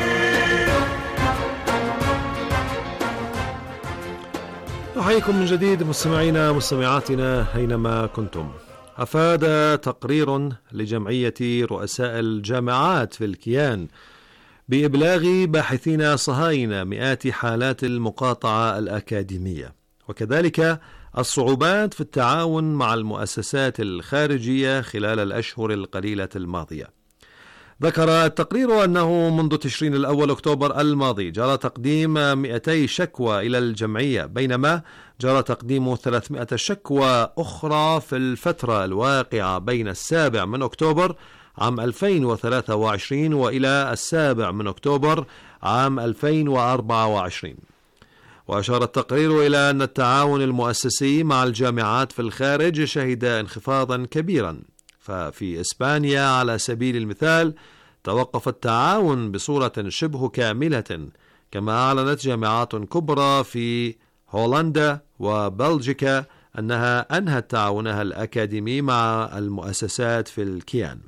نحييكم من جديد مستمعينا مستمعاتنا أينما كنتم. أفاد تقرير لجمعية رؤساء الجامعات في الكيان بإبلاغ باحثين صهاينة مئات حالات المقاطعة الأكاديمية، وكذلك الصعوبات في التعاون مع المؤسسات الخارجية خلال الأشهر القليلة الماضية. ذكر التقرير أنه منذ تشرين الأول أكتوبر الماضي جرى تقديم 200 شكوى إلى الجمعية، بينما جرى تقديم 300 شكوى أخرى في الفترة الواقعة بين 7 من أكتوبر عام 2023 وإلى 7 من أكتوبر عام 2024. وأشار التقرير إلى أن التعاون المؤسسي مع الجامعات في الخارج شهد انخفاضا كبيرا، ففي إسبانيا على سبيل المثال توقف التعاون بصورة شبه كاملة، كما أعلنت جامعات كبرى في هولندا وبلجيكا أنها أنهت تعاونها الأكاديمي مع المؤسسات في الكيان.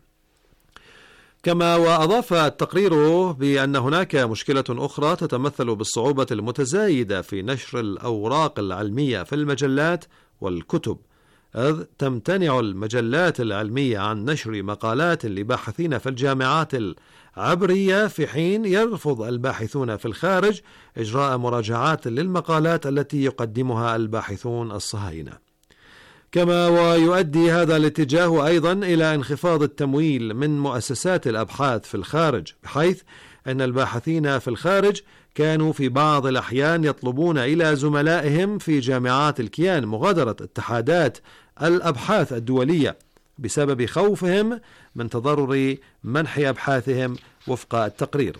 كما وأضاف التقرير بأن هناك مشكلة أخرى تتمثل بالصعوبة المتزايدة في نشر الأوراق العلمية في المجلات والكتب، إذ تمتنع المجلات العلمية عن نشر مقالات لباحثين في الجامعات العبرية، في حين يرفض الباحثون في الخارج إجراء مراجعات للمقالات التي يقدمها الباحثون الصهاينة. كما ويؤدي هذا الاتجاه أيضا إلى انخفاض التمويل من مؤسسات الأبحاث في الخارج، بحيث أن الباحثين في الخارج كانوا في بعض الأحيان يطلبون إلى زملائهم في جامعات الكيان مغادرة اتحادات الأبحاث الدولية بسبب خوفهم من تضرر منح أبحاثهم وفق التقرير.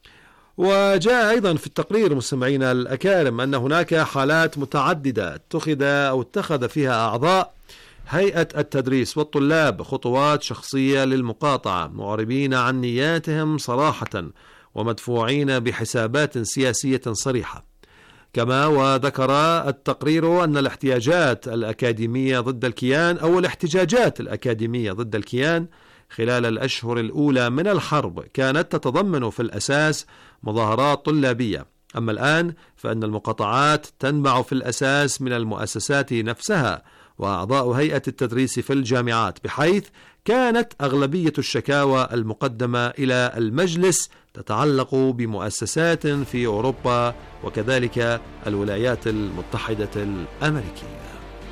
وجاء أيضا في التقرير مستمعينا الأكارم أن هناك حالات متعددة اتخذ فيها أعضاء هيئة التدريس والطلاب خطوات شخصية للمقاطعة، معربين عن نياتهم صراحة ومدفوعين بحسابات سياسية صريحة. كما وذكر التقرير أن الاحتياجات الأكاديمية ضد الكيان أو الاحتجاجات الأكاديمية ضد الكيان خلال الأشهر الأولى من الحرب كانت تتضمن في الأساس مظاهرات طلابية، أما الآن فإن المقاطعات تنبع في الأساس من المؤسسات نفسها وأعضاء هيئة التدريس في الجامعات، بحيث كانت أغلبية الشكاوى المقدمة إلى المجلس تتعلق بمؤسسات في أوروبا وكذلك الولايات المتحدة الأمريكية.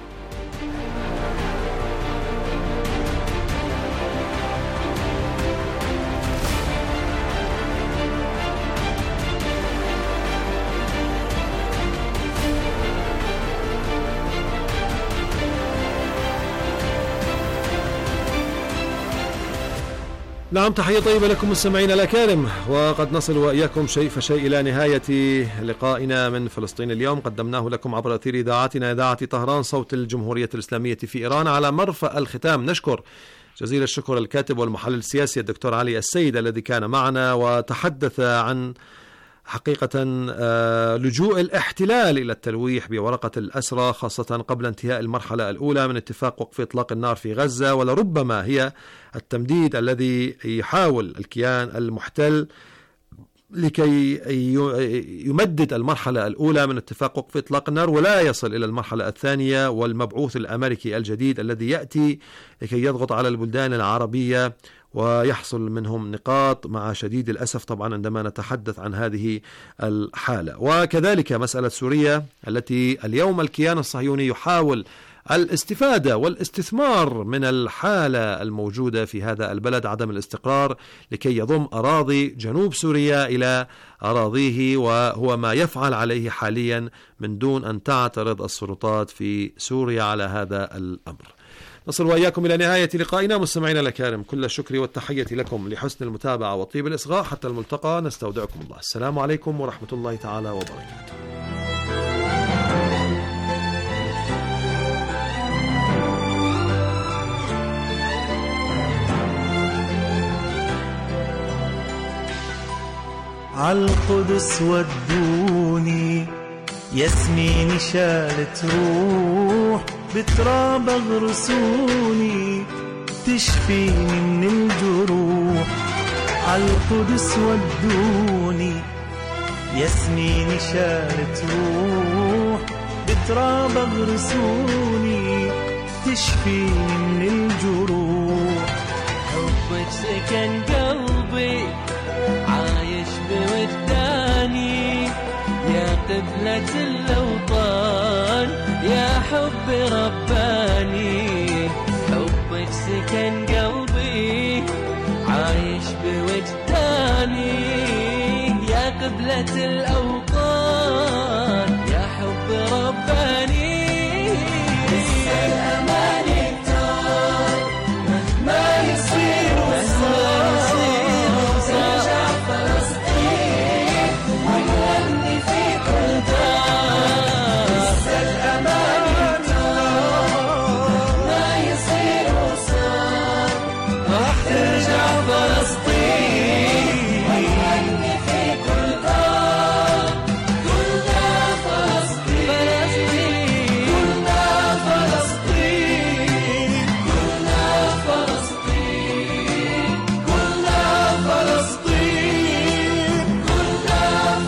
نعم، تحية طيبة لكم مستمعينا الأكارم، وقد نصل وإياكم شيء فشيء إلى نهاية لقائنا من فلسطين اليوم، قدمناه لكم عبر أثير إذاعتنا إذاعة طهران صوت الجمهورية الإسلامية في إيران. على مرفأ الختام نشكر جزيل الشكر الكاتب والمحلل السياسي الدكتور علي السيد الذي كان معنا وتحدث عن حقيقة لجوء الاحتلال إلى التلويح بورقة الأسرى، خاصة قبل انتهاء المرحلة الأولى من اتفاق وقف إطلاق النار في غزة، ولربما هي التمديد الذي يحاول الكيان المحتل لكي يمدد المرحلة الأولى من اتفاق وقف إطلاق النار ولا يصل إلى المرحلة الثانية، والمبعوث الأمريكي الجديد الذي يأتي لكي يضغط على البلدان العربية ويحصل منهم نقاط، مع شديد الأسف طبعا عندما نتحدث عن هذه الحالة. وكذلك مسألة سوريا التي اليوم الكيان الصهيوني يحاول الاستفادة والاستثمار من الحالة الموجودة في هذا البلد، عدم الاستقرار، لكي يضم أراضي جنوب سوريا إلى أراضيه، وهو ما يفعل عليه حاليا من دون أن تعترض السلطات في سوريا على هذا الأمر. نصل وإياكم إلى نهاية لقائنا مستمعينا الأكارم، كل الشكر والتحية لكم لحسن المتابعة وطيب الإصغاء. حتى الملتقى، نستودعكم الله. السلام عليكم ورحمة الله تعالى وبركاته. عالقدس ودوني ياسميني شالت روح، بتراب اغرسوني تشفيني من الجروح. عالقدس ودوني ياسميني شالت روح، بتراب اغرسوني تشفيني من الجروح. حبك سكن قلبي عايش بوجداني، يا قبلة الأوطان يا حب رباني. حبك سكن قلبي عايش بوجداني، يا قبلة الأوطان يا حب رباني. لسه الأمان يكتر مهما يصير وصار، فلسطين ونغني في كل دار. لسه الأمان ما يصير وصار، راح ترجع فلسطين ونغني في كل دار. كلنا فلسطين، كلنا فلسطين، كلنا فلسطين، كلنا فلسطين، كلنا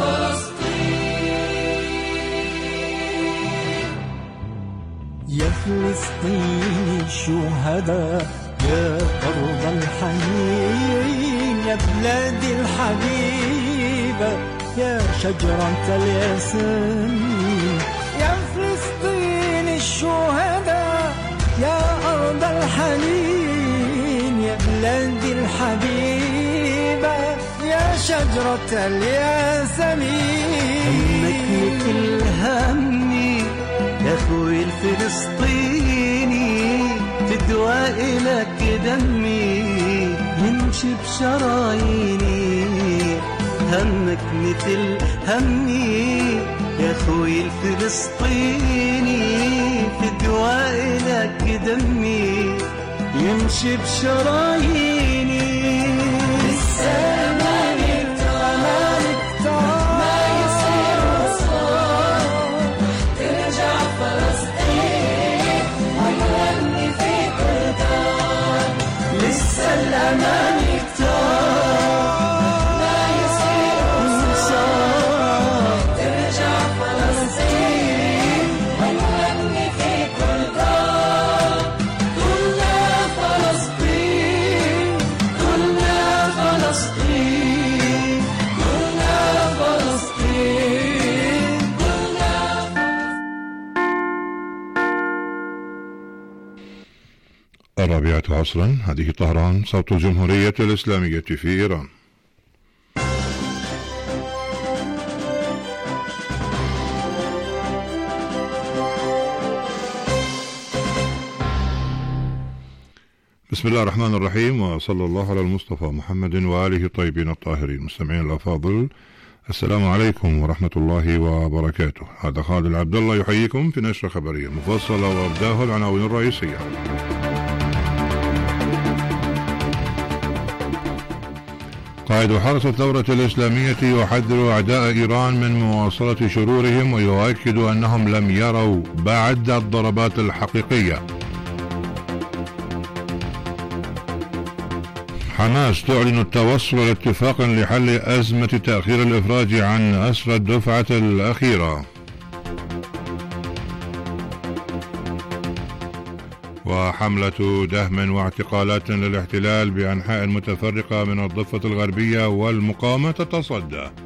فلسطين. يا فلسطين شهداء، يا أرض الحنين، يا بلادي الحبيبة، يا شجرة الياسمين. يا فلسطين الشهداء، يا أرض الحنين، يا بلادي الحبيبة، يا شجرة الياسمين. همك مثل همي يا أخوي الفلسطيني، فدوى إلك دمي يمشي بشراييني. همك مثل همي يا أخوي الفلسطيني، فدوى إلك دمي يمشي بشراييني. لسه الأمان يكتر ما يصير وصار، ترجع فلسطين ونغني في كل دار. لسه الأمان يكتر ما يصير وصار، ترجع فلسطين ونغني في كل دار. كلنا فلسطين، كلنا فلسطين، كلنا فلسطين، كلنا. الرابعة عصرا، هذه طهران، صوت الجمهورية الإسلامية في إيران. بسم الله الرحمن الرحيم، وصلى الله على المصطفى محمد وآله الطيبين الطاهرين. مستمعين الأفاضل، السلام عليكم ورحمة الله وبركاته. هذا خالد عبد الله يحييكم في نشرة خبرية مفصلة وأبداه العناوين الرئيسية. قائد حرس الثورة الإسلامية يحذر أعداء إيران من مواصلة شرورهم ويؤكد أنهم لم يروا بعد الضربات الحقيقية. حماس تعلن التوصل لاتفاق لحل أزمة تأخير الإفراج عن أسرى الدفعة الأخيرة. وحملة دهم واعتقالات للاحتلال بأنحاء متفرقة من الضفة الغربية والمقاومة تتصدى.